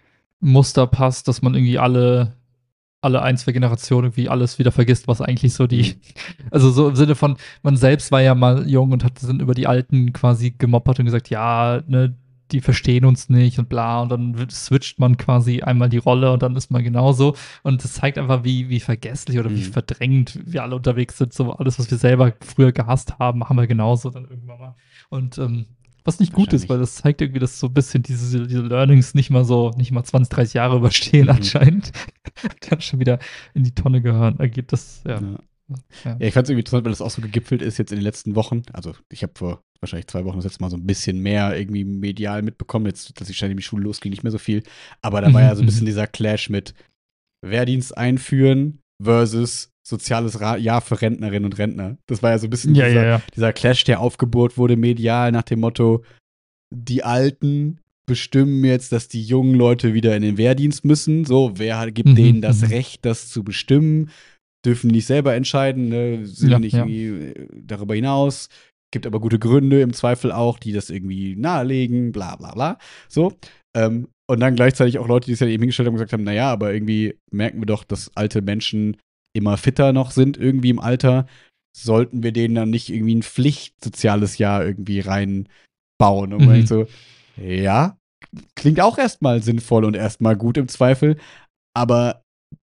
Muster passt, dass man irgendwie alle, alle ein, zwei Generationen irgendwie alles wieder vergisst, was eigentlich so die, Mhm. also so im Sinne von, man selbst war ja mal jung und hat sind über die Alten quasi gemoppert und gesagt, ja, ne, die verstehen uns nicht und bla, und dann wird- switcht man quasi einmal die Rolle und dann ist man genauso. Und das zeigt einfach, wie, wie vergesslich oder wie Mhm. verdrängt wir alle unterwegs sind. So alles, was wir selber früher gehasst haben, machen wir genauso dann irgendwann mal. Und ähm, was nicht gut ist, Wahrscheinlich. weil das zeigt irgendwie, dass so ein bisschen diese, diese Learnings nicht mal so, nicht mal zwanzig, dreißig Jahre überstehen Mhm. anscheinend. Dann schon wieder in die Tonne gehören. Da geht das, ja. Ja. Ja. Ja, ich fand es irgendwie interessant, weil das auch so gegipfelt ist jetzt in den letzten Wochen. Also ich habe vor wahrscheinlich zwei Wochen das letzte Mal so ein bisschen mehr irgendwie medial mitbekommen. Jetzt, dass ich die Schule losging, nicht mehr so viel. Aber da war ja so ein bisschen dieser Clash mit Wehrdienst einführen versus soziales Ra- Jahr für Rentnerinnen und Rentner. Das war ja so ein bisschen Ja, dieser, ja, ja. dieser Clash, der aufgebohrt wurde medial nach dem Motto, die Alten bestimmen jetzt, dass die jungen Leute wieder in den Wehrdienst müssen. So, wer gibt Mhm, denen das mhm. Recht, das zu bestimmen? Dürfen nicht selber entscheiden, ne? Sind Ja, nicht ja. irgendwie äh, darüber hinaus. Gibt aber gute Gründe im Zweifel auch, die das irgendwie nahelegen, bla bla bla. So. Ähm, und dann gleichzeitig auch Leute, die es ja eben hingestellt haben und gesagt haben, naja, aber irgendwie merken wir doch, dass alte Menschen immer fitter noch sind irgendwie im Alter. Sollten wir denen dann nicht irgendwie ein Pflichtsoziales Jahr irgendwie reinbauen? Und man Mhm. denkt so, ja, klingt auch erstmal sinnvoll und erstmal gut im Zweifel, aber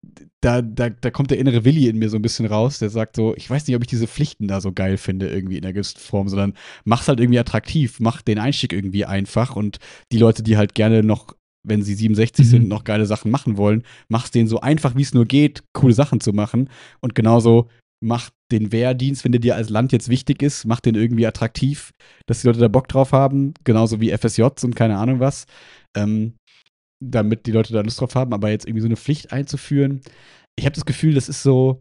da, da, da kommt der innere Willi in mir so ein bisschen raus, der sagt so, ich weiß nicht, ob ich diese Pflichten da so geil finde, irgendwie in einer gewissen Form, sondern mach's halt irgendwie attraktiv, mach den Einstieg irgendwie einfach und die Leute, die halt gerne noch, wenn sie siebenundsechzig Mhm. sind, noch geile Sachen machen wollen, mach's denen so einfach, wie es nur geht, coole Sachen zu machen und genauso mach den Wehrdienst, wenn der dir als Land jetzt wichtig ist, mach den irgendwie attraktiv, dass die Leute da Bock drauf haben, genauso wie F S Js und keine Ahnung was. Ähm, damit die Leute da Lust drauf haben, aber jetzt irgendwie so eine Pflicht einzuführen. Ich habe das Gefühl, das ist so,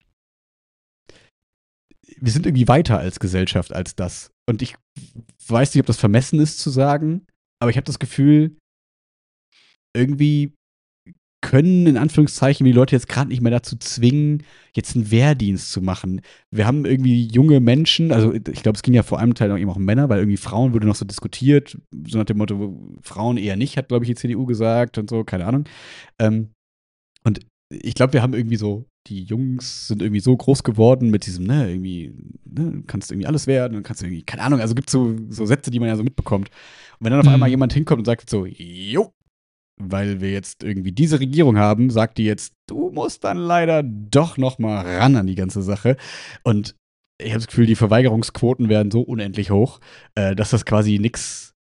wir sind irgendwie weiter als Gesellschaft als das. Und ich weiß nicht, ob das vermessen ist zu sagen, aber ich habe das Gefühl, irgendwie können in Anführungszeichen die Leute jetzt gerade nicht mehr dazu zwingen, jetzt einen Wehrdienst zu machen. Wir haben irgendwie junge Menschen, also ich glaube, es ging ja vor allem Teil auch eben auch um Männer, weil irgendwie Frauen wurde noch so diskutiert, so nach dem Motto, Frauen eher nicht, hat, glaube ich, die C D U gesagt und so, keine Ahnung. Ähm, und ich glaube, wir haben irgendwie so, die Jungs sind irgendwie so groß geworden mit diesem, ne, irgendwie, ne, du kannst irgendwie alles werden und kannst irgendwie, keine Ahnung, also gibt es so, so Sätze, die man ja so mitbekommt. Und wenn dann auf Mhm. einmal jemand hinkommt und sagt so, jo, weil wir jetzt irgendwie diese Regierung haben, sagt die jetzt, du musst dann leider doch noch mal ran an die ganze Sache. Und ich habe das Gefühl, die Verweigerungsquoten werden so unendlich hoch, äh, dass das quasi nix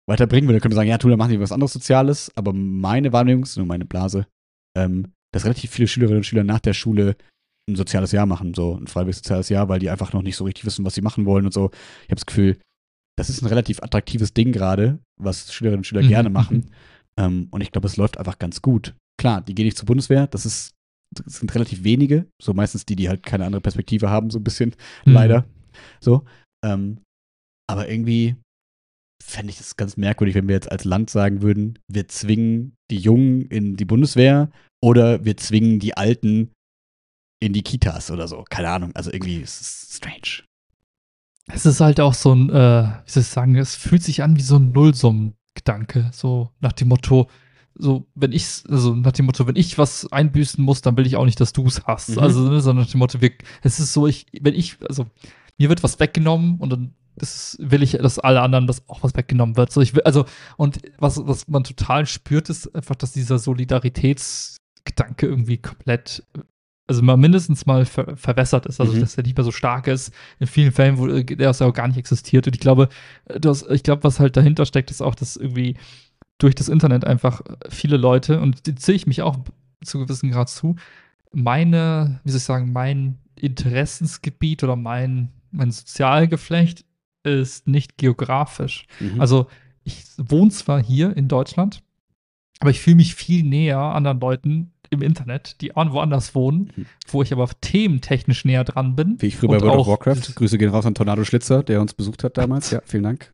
weiterbringen würde. Dann könnte man sagen, ja, tu, dann machen die was anderes Soziales, aber meine Wahrnehmung ist, nur meine Blase, ähm, dass relativ viele Schülerinnen und Schüler nach der Schule ein soziales Jahr machen, so ein freiwilliges soziales Jahr, weil die einfach noch nicht so richtig wissen, was sie machen wollen und so. Ich habe das Gefühl, das ist ein relativ attraktives Ding gerade, was Schülerinnen und Schüler Mhm, gerne mhm. machen. Ähm, und ich glaube, es läuft einfach ganz gut. Klar, die gehen nicht zur Bundeswehr, das ist, das sind relativ wenige, so meistens die, die halt keine andere Perspektive haben, so ein bisschen, Mhm. leider. So. Ähm, aber irgendwie fände ich das ganz merkwürdig, wenn wir jetzt als Land sagen würden, wir zwingen die Jungen in die Bundeswehr oder wir zwingen die Alten in die Kitas oder so. Keine Ahnung. Also irgendwie ist es strange. Es ist halt auch so ein, äh, wie soll ich sagen, es fühlt sich an wie so ein Nullsummengedanke. So nach dem Motto, so, wenn ich, also nach dem Motto, wenn ich was einbüßen muss, dann will ich auch nicht, dass du es hast. Mhm. Also, ne, so nach dem Motto, wir, es ist so, ich, wenn ich, also, mir wird was weggenommen und dann das ist, will ich, dass alle anderen das auch was weggenommen wird. So, ich will, also, und was, was man total spürt, ist einfach, dass dieser Solidaritätsgedanke irgendwie komplett, also mal mindestens mal ver verwässert ist, also Mhm. dass er nicht mehr so stark ist. In vielen Fällen, wo der auch gar nicht existiert. Und ich glaube, das, ich glaube, was halt dahinter steckt, ist auch, dass irgendwie durch das Internet einfach viele Leute, und die zähle ich mich auch zu gewissen Grad zu, meine, wie soll ich sagen, mein Interessensgebiet oder mein, mein Sozialgeflecht ist nicht geografisch. Mhm. Also ich wohne zwar hier in Deutschland, aber ich fühle mich viel näher anderen Leuten im Internet, die an woanders wohnen, Mhm. wo ich aber thementechnisch näher dran bin. Wie ich früher bei Und World of auch Warcraft. dieses- Grüße gehen raus an Tornado Schlitzer, der uns besucht hat damals. Ja, vielen Dank.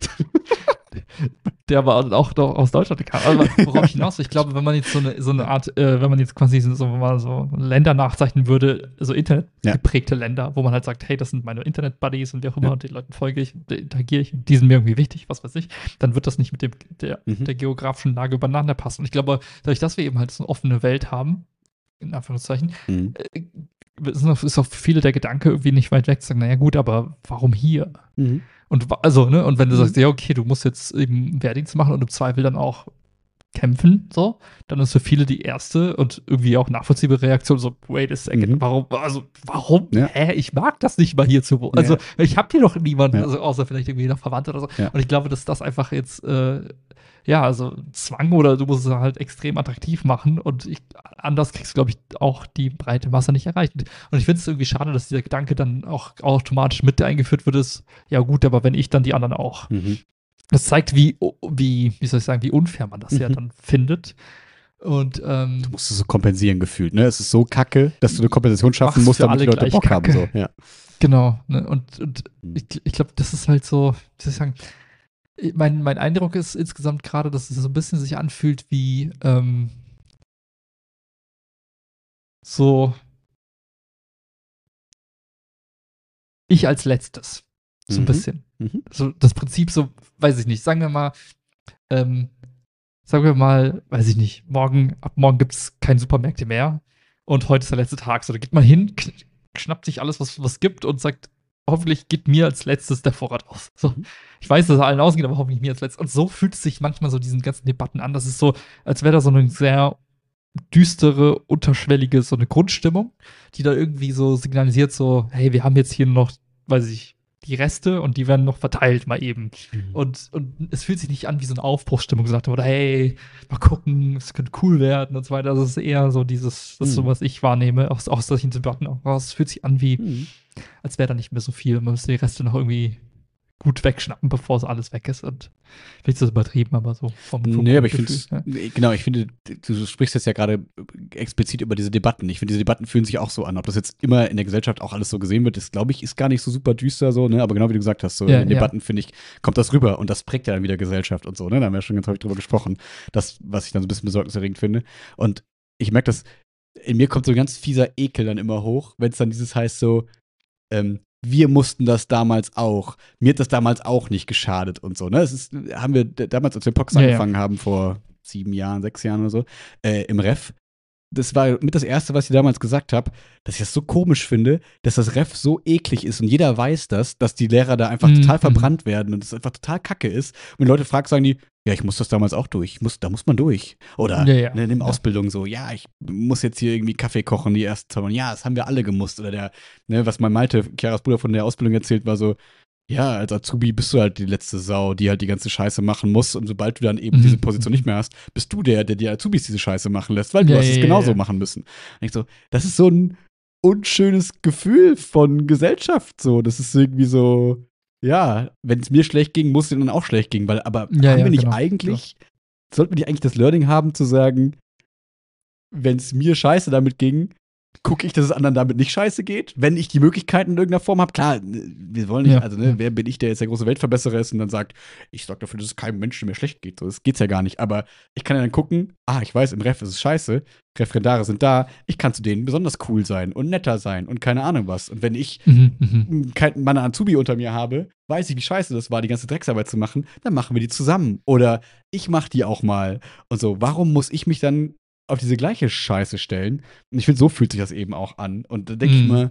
der aber auch noch aus Deutschland kam. Aber worauf ich hinaus will, ich glaube, wenn man jetzt so eine, so eine Art, äh, wenn man jetzt quasi so, so mal so Länder nachzeichnen würde, so internetgeprägte Länder, wo man halt sagt, hey, das sind meine Internet-Buddies und wie auch immer, Ja. und den Leuten folge ich, und interagiere ich, und die sind mir irgendwie wichtig, was weiß ich, dann wird das nicht mit dem, der, Mhm. der geografischen Lage übereinander passen. Und ich glaube, dadurch, dass wir eben halt so eine offene Welt haben, in Anführungszeichen, Mhm. äh, ist auch, ist auch für viele der Gedanke irgendwie nicht weit weg zu sagen, naja gut, aber warum hier? Mhm. Und wa- also, ne, und wenn du Mhm. sagst, ja, okay, du musst jetzt eben Wehrdienst machen und im Zweifel dann auch kämpfen, so, dann ist für viele die erste und irgendwie auch nachvollziehbare Reaktion so, wait a second, Mhm. warum, also, warum? Ja. Hä, ich mag das nicht mal hier zu wohnen. Also, Ja. ich hab hier doch niemanden, Ja. also, außer vielleicht irgendwie noch Verwandte oder so. Ja. Und ich glaube, dass das einfach jetzt, äh, ja, also Zwang oder du musst es halt extrem attraktiv machen und ich, anders kriegst du, glaube ich, auch die breite Masse nicht erreicht. Und ich finde es irgendwie schade, dass dieser Gedanke dann auch automatisch mit eingeführt wird, ist, ja gut, aber wenn ich, dann die anderen auch. Mhm. Das zeigt, wie, wie, wie soll ich sagen, wie unfair man das ja Mhm. dann findet. Und ähm, Du musst es so kompensieren gefühlt, ne? Es ist so kacke, dass du eine Kompensation schaffen Mach's musst, für damit die alle Leute gleich Bock haben. kacke. So. Ja. genau, ne? Und, und Mhm. ich, ich glaube, das ist halt so, wie soll ich sagen, mein, mein Eindruck ist insgesamt gerade, dass es so ein bisschen sich anfühlt wie ähm, so ich als letztes. So ein Mhm. bisschen. Mhm. So das Prinzip, so, weiß ich nicht, sagen wir mal, ähm, sagen wir mal, weiß ich nicht, morgen, ab morgen gibt es keine Supermärkte mehr und heute ist der letzte Tag. So, da geht man hin, kn schnappt sich alles, was es gibt und sagt, hoffentlich geht mir als letztes der Vorrat aus. So, Mhm. ich weiß, dass es allen ausgeht, aber hoffentlich mir als letztes. Und so fühlt es sich manchmal so diesen ganzen Debatten an. Das ist so, als wäre da so eine sehr düstere, unterschwellige, so eine Grundstimmung, die da irgendwie so signalisiert, so, hey, wir haben jetzt hier noch, weiß ich, die Reste und die werden noch verteilt mal eben. Mhm. Und, und es fühlt sich nicht an wie so eine Aufbruchsstimmung, gesagt oder hey, mal gucken, es könnte cool werden und so weiter. Das ist eher so dieses, das ist so, Mhm. was ich wahrnehme aus, aus solchen Debatten. Aber es fühlt sich an wie, Mhm. als wäre da nicht mehr so viel. Man müsste die Reste noch irgendwie gut wegschnappen, bevor es alles weg ist. Und vielleicht ist das übertrieben, aber so vom, vom Nee, aber ich finde Gefühl, es, ja. genau, ich finde, du sprichst jetzt ja gerade explizit über diese Debatten. Ich finde, diese Debatten fühlen sich auch so an. Ob das jetzt immer in der Gesellschaft auch alles so gesehen wird, ist, glaube ich, ist gar nicht so super düster so, ne? Aber genau wie du gesagt hast, so Ja, in den ja. Debatten, finde ich, kommt das rüber und das prägt ja dann wieder Gesellschaft und so, ne? Da haben wir ja schon ganz häufig drüber gesprochen. Das, was ich dann so ein bisschen besorgniserregend finde. Und ich merke das, in mir kommt so ein ganz fieser Ekel dann immer hoch, wenn es dann dieses heißt so, ähm, wir mussten das damals auch. Mir hat das damals auch nicht geschadet und so. Ne? Das ist, haben wir d- damals, als wir Pox Ja, ja. angefangen haben, vor sieben Jahren, sechs Jahren oder so, äh, im Ref. Das war mit das Erste, was ich damals gesagt habe, dass ich das so komisch finde, dass das Ref so eklig ist und jeder weiß das, dass die Lehrer da einfach Mhm. total verbrannt werden und es einfach total kacke ist. Und wenn Leute fragen, sagen die, ja, ich muss das damals auch durch. Ich muss, da muss man durch. Oder Ja, ja. ne, in Ja. Ausbildung so, ja, ich muss jetzt hier irgendwie Kaffee kochen, die ersten zwei Wochen. Ja, das haben wir alle gemusst. Oder der, ne, was mein Malte, Chiaras Bruder, von der Ausbildung erzählt, war so, Ja, als Azubi bist du halt die letzte Sau, die halt die ganze Scheiße machen muss. Und sobald du dann eben Mhm. diese Position nicht mehr hast, bist du der, der die Azubis diese Scheiße machen lässt, weil du Ja, hast es ja, genauso ja. machen müssen. Und ich so, das ist so ein unschönes Gefühl von Gesellschaft. So, das ist irgendwie so, ja, wenn es mir schlecht ging, muss es denen dann auch schlecht gehen. Weil, aber Ja, haben ja, wir nicht genau. eigentlich, sollten wir nicht eigentlich das Learning haben, zu sagen, wenn es mir scheiße damit ging, gucke ich, dass es anderen damit nicht scheiße geht, wenn ich die Möglichkeiten in irgendeiner Form habe. Klar, wir wollen nicht, Ja, also ne, ja. wer bin ich, der jetzt der große Weltverbesserer ist und dann sagt, ich sorge dafür, dass es keinem Menschen mehr schlecht geht. So, das geht's ja gar nicht. Aber ich kann ja dann gucken, ah, ich weiß, im Ref ist es scheiße, Referendare sind da, ich kann zu denen besonders cool sein und netter sein und keine Ahnung was. Und wenn ich Mhm, mhm. keinen Mann Azubi unter mir habe, weiß ich, wie scheiße das war, die ganze Drecksarbeit zu machen, dann machen wir die zusammen. Oder ich mach die auch mal. Und so, warum muss ich mich dann auf diese gleiche Scheiße stellen? Und ich finde, so fühlt sich das eben auch an. Und da denke ich Mhm. mir,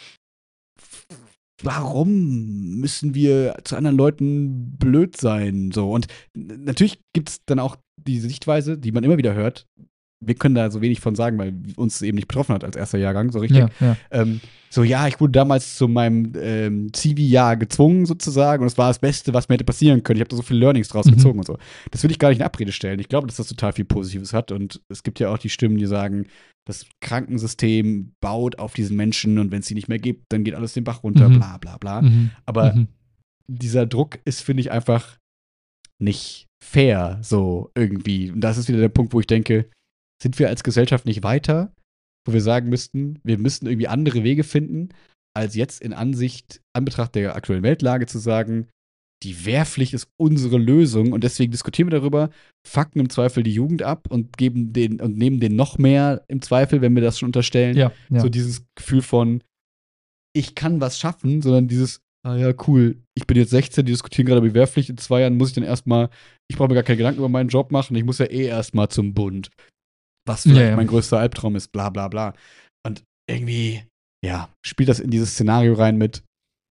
warum müssen wir zu anderen Leuten blöd sein? So. Und n- natürlich gibt es dann auch diese Sichtweise, die man immer wieder hört. Wir können da so wenig von sagen, weil uns es eben nicht betroffen hat als erster Jahrgang, so richtig. Ja, ja. Ähm, so, ja, ich wurde damals zu meinem ähm, Zivi-Jahr gezwungen, sozusagen, und es war das Beste, was mir hätte passieren können. Ich habe da so viele Learnings draus Mhm. gezogen und so. Das will ich gar nicht in Abrede stellen. Ich glaube, dass das total viel Positives hat. Und es gibt ja auch die Stimmen, die sagen, das Krankensystem baut auf diesen Menschen und wenn es sie nicht mehr gibt, dann geht alles den Bach runter, Mhm. bla bla bla. Mhm. Aber Mhm. dieser Druck ist, finde ich, einfach nicht fair, so irgendwie. Und das ist wieder der Punkt, wo ich denke, sind wir als Gesellschaft nicht weiter, wo wir sagen müssten, wir müssten irgendwie andere Wege finden, als jetzt in Ansicht, Anbetracht der aktuellen Weltlage zu sagen, die Wehrpflicht ist unsere Lösung und deswegen diskutieren wir darüber, fucken im Zweifel die Jugend ab und geben den und nehmen den noch mehr im Zweifel, wenn wir das schon unterstellen. Ja, ja. So dieses Gefühl von, ich kann was schaffen, sondern dieses, ah ja, cool, ich bin jetzt sechzehn, die diskutieren gerade über die Wehrpflicht, in zwei Jahren muss ich dann erstmal, ich brauche mir gar keine Gedanken über meinen Job machen, ich muss ja eh erstmal zum Bund. Was vielleicht Ja, ja. mein größter Albtraum ist, bla bla bla. Und irgendwie, ja, spielt das in dieses Szenario rein mit,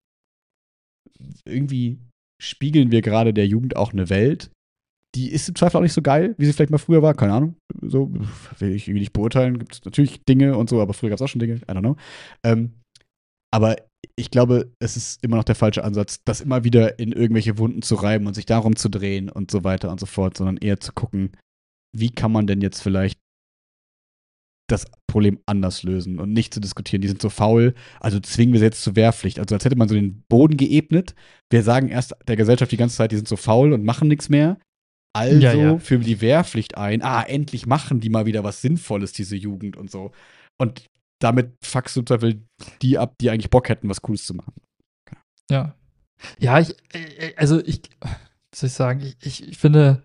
irgendwie spiegeln wir gerade der Jugend auch eine Welt, die ist im Zweifel auch nicht so geil, wie sie vielleicht mal früher war, keine Ahnung. So will ich irgendwie nicht beurteilen. Gibt es natürlich Dinge und so, aber früher gab es auch schon Dinge, I don't know. Ähm, aber ich glaube, es ist immer noch der falsche Ansatz, das immer wieder in irgendwelche Wunden zu reiben und sich darum zu drehen und so weiter und so fort, sondern eher zu gucken, wie kann man denn jetzt vielleicht das Problem anders lösen und nicht zu diskutieren. Die sind so faul, also zwingen wir sie jetzt zur Wehrpflicht. Also als hätte man so den Boden geebnet. Wir sagen erst der Gesellschaft die ganze Zeit, die sind so faul und machen nichts mehr. Also Ja, ja. führen wir die Wehrpflicht ein. Ah, endlich machen die mal wieder was Sinnvolles, diese Jugend und so. Und damit fuckst du im Zweifel die ab, die eigentlich Bock hätten, was Cooles zu machen. Ja. Ja, ich, äh, also ich, was soll ich sagen, ich, ich, ich finde,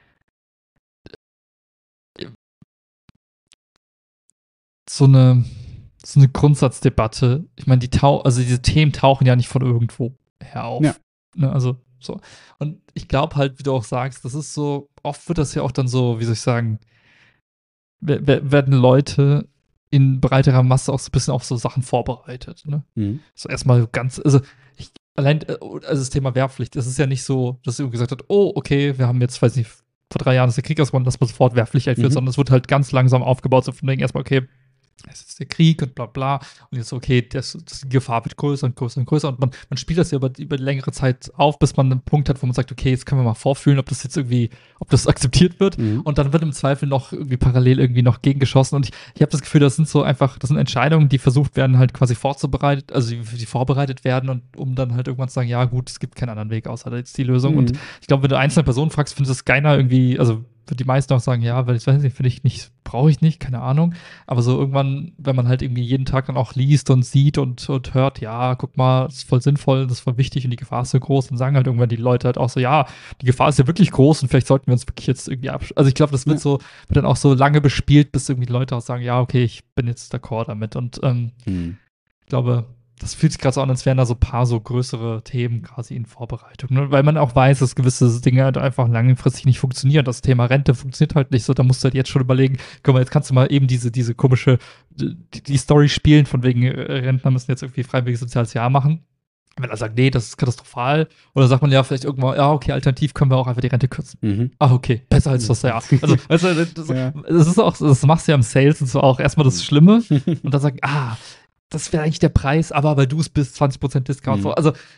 so eine, so eine Grundsatzdebatte, ich meine, die tau also diese Themen tauchen ja nicht von irgendwo her auf. Ja. Ne, also so. Und ich glaube halt, wie du auch sagst, das ist so, oft wird das ja auch dann so, wie soll ich sagen, wer- wer- werden Leute in breiterer Masse auch so ein bisschen auf so Sachen vorbereitet. Ne? Mhm. So erstmal ganz, also ich, allein, äh, also das Thema Wehrpflicht, es ist ja nicht so, dass irgendwie gesagt hat, oh, okay, wir haben jetzt, weiß nicht, vor drei Jahren ist der Krieg ausgebrochen, dass man sofort Wehrpflicht einführt, Mhm. sondern es wird halt ganz langsam aufgebaut, so von wegen erstmal, okay, es ist der Krieg und bla bla. Und jetzt, okay, das, das, die Gefahr wird größer und größer und größer. Und man, man spielt das ja über, über längere Zeit auf, bis man einen Punkt hat, wo man sagt, okay, jetzt können wir mal vorfühlen, ob das jetzt irgendwie, ob das akzeptiert wird. Mhm. Und dann wird im Zweifel noch irgendwie parallel irgendwie noch gegengeschossen. Und ich, ich habe das Gefühl, das sind so einfach, das sind Entscheidungen, die versucht werden, halt quasi vorzubereitet, also die, die vorbereitet werden und um dann halt irgendwann zu sagen, ja gut, es gibt keinen anderen Weg außer jetzt die Lösung. Mhm. Und ich glaube, wenn du einzelne Personen fragst, findest du es keiner irgendwie, also wird die meisten auch sagen, ja, weil ich weiß nicht, finde ich nicht, brauche ich nicht, keine Ahnung. Aber so irgendwann, wenn man halt irgendwie jeden Tag dann auch liest und sieht und, und hört, ja, guck mal, das ist voll sinnvoll, das ist voll wichtig und die Gefahr ist so groß, dann sagen halt irgendwann die Leute halt auch so, ja, die Gefahr ist ja wirklich groß und vielleicht sollten wir uns wirklich jetzt irgendwie absch... Also ich glaube, das wird Ja. so, wird dann auch so lange bespielt, bis irgendwie die Leute auch sagen, ja, okay, ich bin jetzt d'accord damit. Und ähm, Mhm. ich glaube, das fühlt sich gerade so an, als wären da so ein paar so größere Themen quasi in Vorbereitung. Ne? Weil man auch weiß, dass gewisse Dinge halt einfach langfristig nicht funktionieren. Das Thema Rente funktioniert halt nicht so. Da musst du halt jetzt schon überlegen, guck mal, jetzt kannst du mal eben diese, diese komische, die, die Story spielen, von wegen äh, Rentner müssen jetzt irgendwie freiwilliges soziales Jahr machen. Wenn er sagt, nee, das ist katastrophal. Oder sagt man ja vielleicht irgendwann, ja, okay, alternativ können wir auch einfach die Rente kürzen. Mhm. Ach, okay, besser als das Jahr. Also, weißt du, das, Ja. das ist auch, das machst du ja im Sales und so auch erstmal das Schlimme und dann sagen, ah, das wäre eigentlich der Preis, aber weil du es bist, zwanzig Prozent Discount. Mhm. So. Also, ich,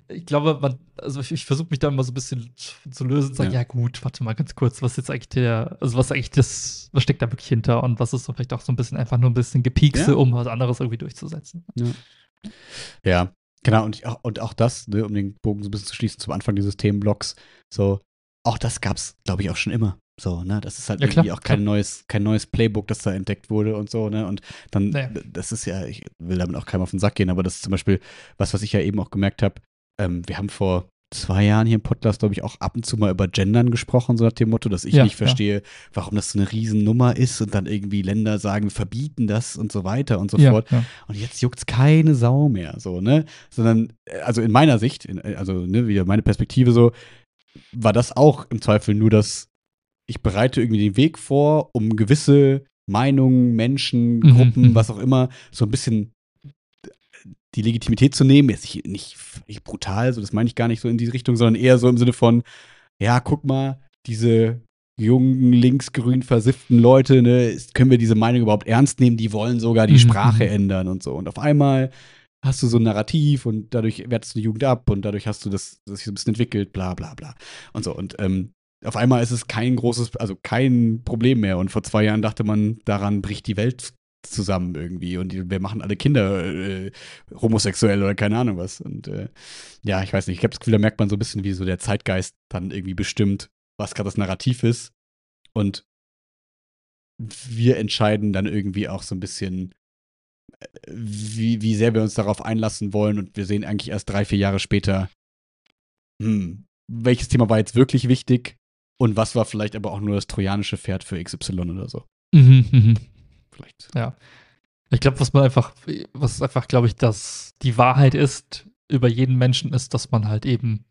ich glaube, man, also ich, ich versuche mich da immer so ein bisschen zu lösen und sagen, ja. ja gut, warte mal ganz kurz, was ist jetzt eigentlich der, also was eigentlich das, was steckt da wirklich hinter und was ist so vielleicht auch so ein bisschen einfach nur ein bisschen Gepiekse, ja. um was anderes irgendwie durchzusetzen. Ja, ja genau, und, und auch das, ne, um den Bogen so ein bisschen zu schließen zum Anfang dieses Themenblocks, so, auch das gab's, glaube ich, auch schon immer. So, ne, das ist halt ja, irgendwie klar, auch kein klar. neues, kein neues Playbook, das da entdeckt wurde und so, ne, und dann, naja. das ist ja, ich will damit auch keinem auf den Sack gehen, aber das ist zum Beispiel was, was ich ja eben auch gemerkt habe, ähm, wir haben vor zwei Jahren hier im Podcast, glaube ich, auch ab und zu mal über Gendern gesprochen, so nach dem Motto, dass ich ja, nicht verstehe, ja. warum das so eine Riesennummer ist und dann irgendwie Länder sagen, wir verbieten das und so weiter und so ja, fort. Ja. Und jetzt juckt's keine Sau mehr, so, ne, sondern, also in meiner Sicht, in, also, ne, wieder meine Perspektive so, war das auch im Zweifel nur das, ich bereite irgendwie den Weg vor, um gewisse Meinungen, Menschen, Gruppen, mhm. was auch immer, so ein bisschen die Legitimität zu nehmen. Jetzt nicht, nicht, nicht brutal, so das meine ich gar nicht so in diese Richtung, sondern eher so im Sinne von, ja, guck mal, diese jungen, linksgrün versifften Leute, ne, können wir diese Meinung überhaupt ernst nehmen? Die wollen sogar die mhm. Sprache ändern und so. Und auf einmal hast du so ein Narrativ und dadurch wertest du die Jugend ab und dadurch hast du das, das sich so ein bisschen entwickelt, bla bla bla. Und so. Und ähm, auf einmal ist es kein großes, also kein Problem mehr. Und vor zwei Jahren dachte man, daran bricht die Welt zusammen irgendwie und die, wir machen alle Kinder äh, homosexuell oder keine Ahnung was. Und äh, ja, ich weiß nicht, ich habe das Gefühl, da merkt man so ein bisschen, wie so der Zeitgeist dann irgendwie bestimmt, was gerade das Narrativ ist. Und wir entscheiden dann irgendwie auch so ein bisschen, wie, wie sehr wir uns darauf einlassen wollen. Und wir sehen eigentlich erst drei, vier Jahre später, hm, welches Thema war jetzt wirklich wichtig und was war vielleicht aber auch nur das trojanische Pferd für X Y oder so. Mhm, mhm. Vielleicht. Ja. Ich glaube, was man einfach, was einfach, glaube ich, dass die Wahrheit ist über jeden Menschen ist, dass man halt eben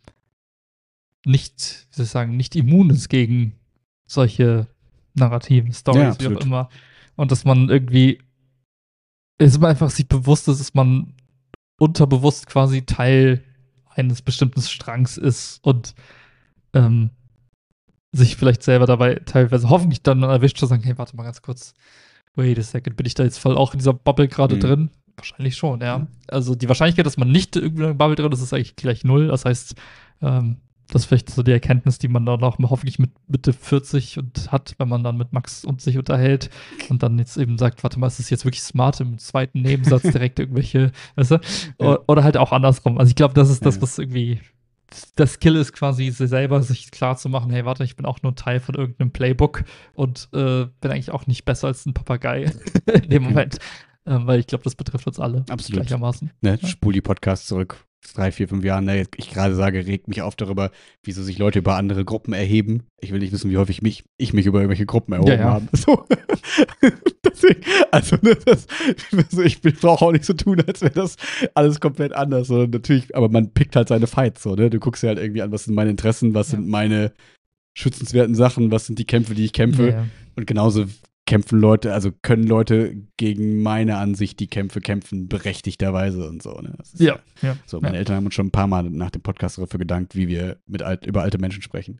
nicht, wie soll ich sagen, nicht immun ist gegen solche narrativen Stories, ja, wie auch immer. Und dass man irgendwie, ist man einfach sich bewusst ist, dass man unterbewusst quasi Teil eines bestimmten Strangs ist und ähm, sich vielleicht selber dabei teilweise hoffentlich dann erwischt zu sagen, hey, warte mal ganz kurz, wait a second, bin ich da jetzt voll auch in dieser Bubble gerade mhm. drin? Wahrscheinlich schon, ja. Mhm. Also die Wahrscheinlichkeit, dass man nicht irgendwie in einer Bubble drin ist, ist eigentlich gleich null. Das heißt, ähm, das ist vielleicht so die Erkenntnis, die man dann auch hoffentlich mit Mitte vierzig und hat, wenn man dann mit Max und sich unterhält und dann jetzt eben sagt, warte mal, ist das jetzt wirklich smart, im zweiten Nebensatz direkt irgendwelche, weißt du? Ja. Oder halt auch andersrum. Also ich glaube, das ist das, was irgendwie der Skill ist, quasi sich selber sich klar zu machen, hey, warte, ich bin auch nur Teil von irgendeinem Playbook und äh, bin eigentlich auch nicht besser als ein Papagei in dem Moment. Ähm, weil ich glaube, das betrifft uns alle Absolut. Gleichermaßen. Ne, ja. Spul die Podcasts zurück. Drei, vier, fünf Jahren, ne, ich gerade sage, regt mich auf darüber, wieso sich Leute über andere Gruppen erheben. Ich will nicht wissen, wie häufig mich, ich mich über irgendwelche Gruppen erhoben ja, ja. habe. So. Deswegen, also, ne, das, also ich brauche auch nicht so tun, als wäre das alles komplett anders. So, natürlich, aber man pickt halt seine Fights. So, ne? Du guckst dir halt irgendwie an, was sind meine Interessen, was ja. sind meine schützenswerten Sachen, was sind die Kämpfe, die ich kämpfe. Ja. Und genauso kämpfen Leute, also können Leute gegen meine Ansicht die Kämpfe kämpfen, berechtigterweise und so. Ne? Das ist, ja, ja. So, meine ja. Eltern haben uns schon ein paar Mal nach dem Podcast dafür gedankt, wie wir mit alt, über alte Menschen sprechen.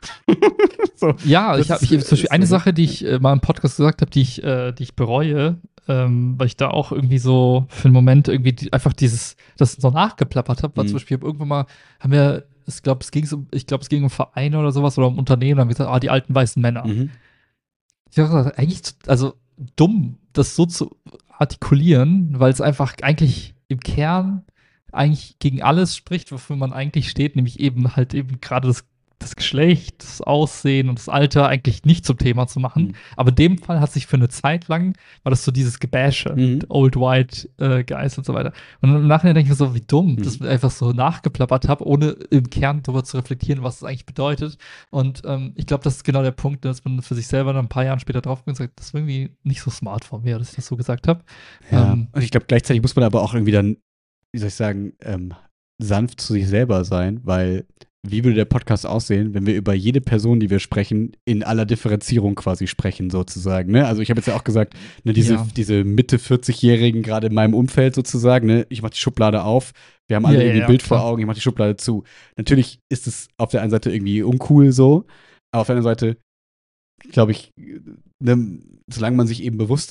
so, ja, ich habe zum Beispiel eine so, Sache, die ich äh, mal im Podcast gesagt habe, die ich, äh, die ich bereue, ähm, weil ich da auch irgendwie so für einen Moment irgendwie die, einfach dieses, das so nachgeplappert habe, war mhm. zum Beispiel irgendwann mal, haben wir, ich glaube, es ging um, ich glaube, es ging um Vereine oder sowas oder um Unternehmen, haben wir gesagt, ah, die alten weißen Männer. Mhm. Ich habe gesagt, eigentlich, also dumm, das so zu artikulieren, weil es einfach eigentlich im Kern eigentlich gegen alles spricht, wofür man eigentlich steht, nämlich eben halt eben gerade das, das Geschlecht, das Aussehen und das Alter eigentlich nicht zum Thema zu machen. Mhm. Aber in dem Fall hat sich für eine Zeit lang, war das so dieses Gebäsche, mhm. Old White äh, Guys und so weiter. Und im Nachhinein denke ich mir so, wie dumm, mhm. dass ich einfach so nachgeplappert habe, ohne im Kern darüber zu reflektieren, was es eigentlich bedeutet. Und ähm, ich glaube, das ist genau der Punkt, dass man für sich selber dann ein paar Jahre später drauf und sagt, das ist irgendwie nicht so smart von mir, dass ich das so gesagt habe. Ja. Ähm, und ich glaube, gleichzeitig muss man aber auch irgendwie dann, wie soll ich sagen, ähm, sanft zu sich selber sein, weil wie würde der Podcast aussehen, wenn wir über jede Person, die wir sprechen, in aller Differenzierung quasi sprechen, sozusagen, ne? Also ich habe jetzt ja auch gesagt, ne, diese, ja. diese Mitte vierzig-Jährigen gerade in meinem Umfeld sozusagen, ne, ich mache die Schublade auf, wir haben alle ja, irgendwie ja, ein Bild klar. vor Augen, ich mache die Schublade zu. Natürlich ist es auf der einen Seite irgendwie uncool so, aber auf der anderen Seite, glaube ich, ne, solange man sich eben bewusst ist,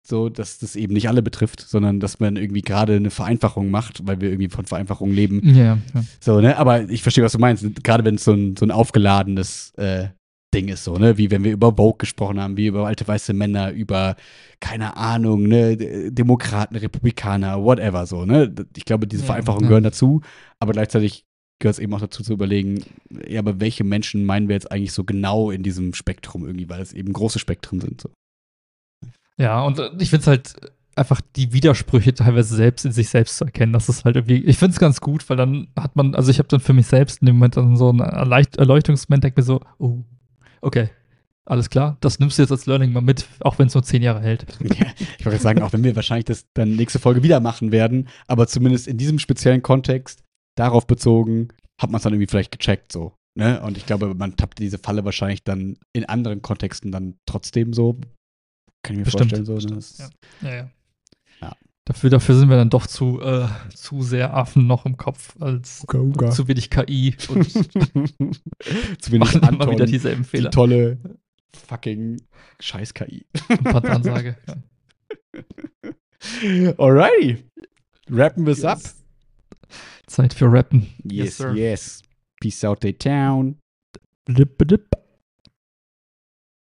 so, dass das eben nicht alle betrifft, sondern dass man irgendwie gerade eine Vereinfachung macht, weil wir irgendwie von Vereinfachung leben. Ja, ja. So, ne? Aber ich verstehe, was du meinst. Gerade wenn es so ein, so ein aufgeladenes äh, Ding ist, so, ne? Wie wenn wir über Vogue gesprochen haben, wie über alte weiße Männer, über, keine Ahnung, ne, Demokraten, Republikaner, whatever, so, ne? Ich glaube, diese Ja, Vereinfachungen ja. gehören dazu, aber gleichzeitig gehört es eben auch dazu zu überlegen, ja, aber welche Menschen meinen wir jetzt eigentlich so genau in diesem Spektrum irgendwie, weil es eben große Spektren sind. So. Ja, und äh, ich finde es halt einfach die Widersprüche teilweise selbst in sich selbst zu erkennen. Das ist halt irgendwie, ich finde es ganz gut, weil dann hat man, also ich habe dann für mich selbst in dem Moment dann so einen Erleicht Erleuchtungsmoment, denke mir so, oh, okay, alles klar, das nimmst du jetzt als Learning mal mit, auch wenn es nur zehn Jahre hält. Ja, ich wollte sagen, auch wenn wir wahrscheinlich das dann nächste Folge wieder machen werden, aber zumindest in diesem speziellen Kontext, darauf bezogen, hat man es dann irgendwie vielleicht gecheckt, so. Ne? Und ich glaube, man tappt diese Falle wahrscheinlich dann in anderen Kontexten dann trotzdem so. Kann ich mir Bestimmt, vorstellen, so. Ne? bestimmt, ja. Ja, ja. Ja. Dafür, dafür sind wir dann doch zu, äh, zu sehr Affen noch im Kopf als Uga, uga. zu wenig K I und Zu wenig machen immer Anton, wieder dieselben die Fehler. tolle fucking Scheiß-K I. Und Pandansage. Ja. Alrighty. Rappen wir es ab. Yes. Zeit für Rappen. Yes, sir. yes. Peace out, the town. Blip, blip.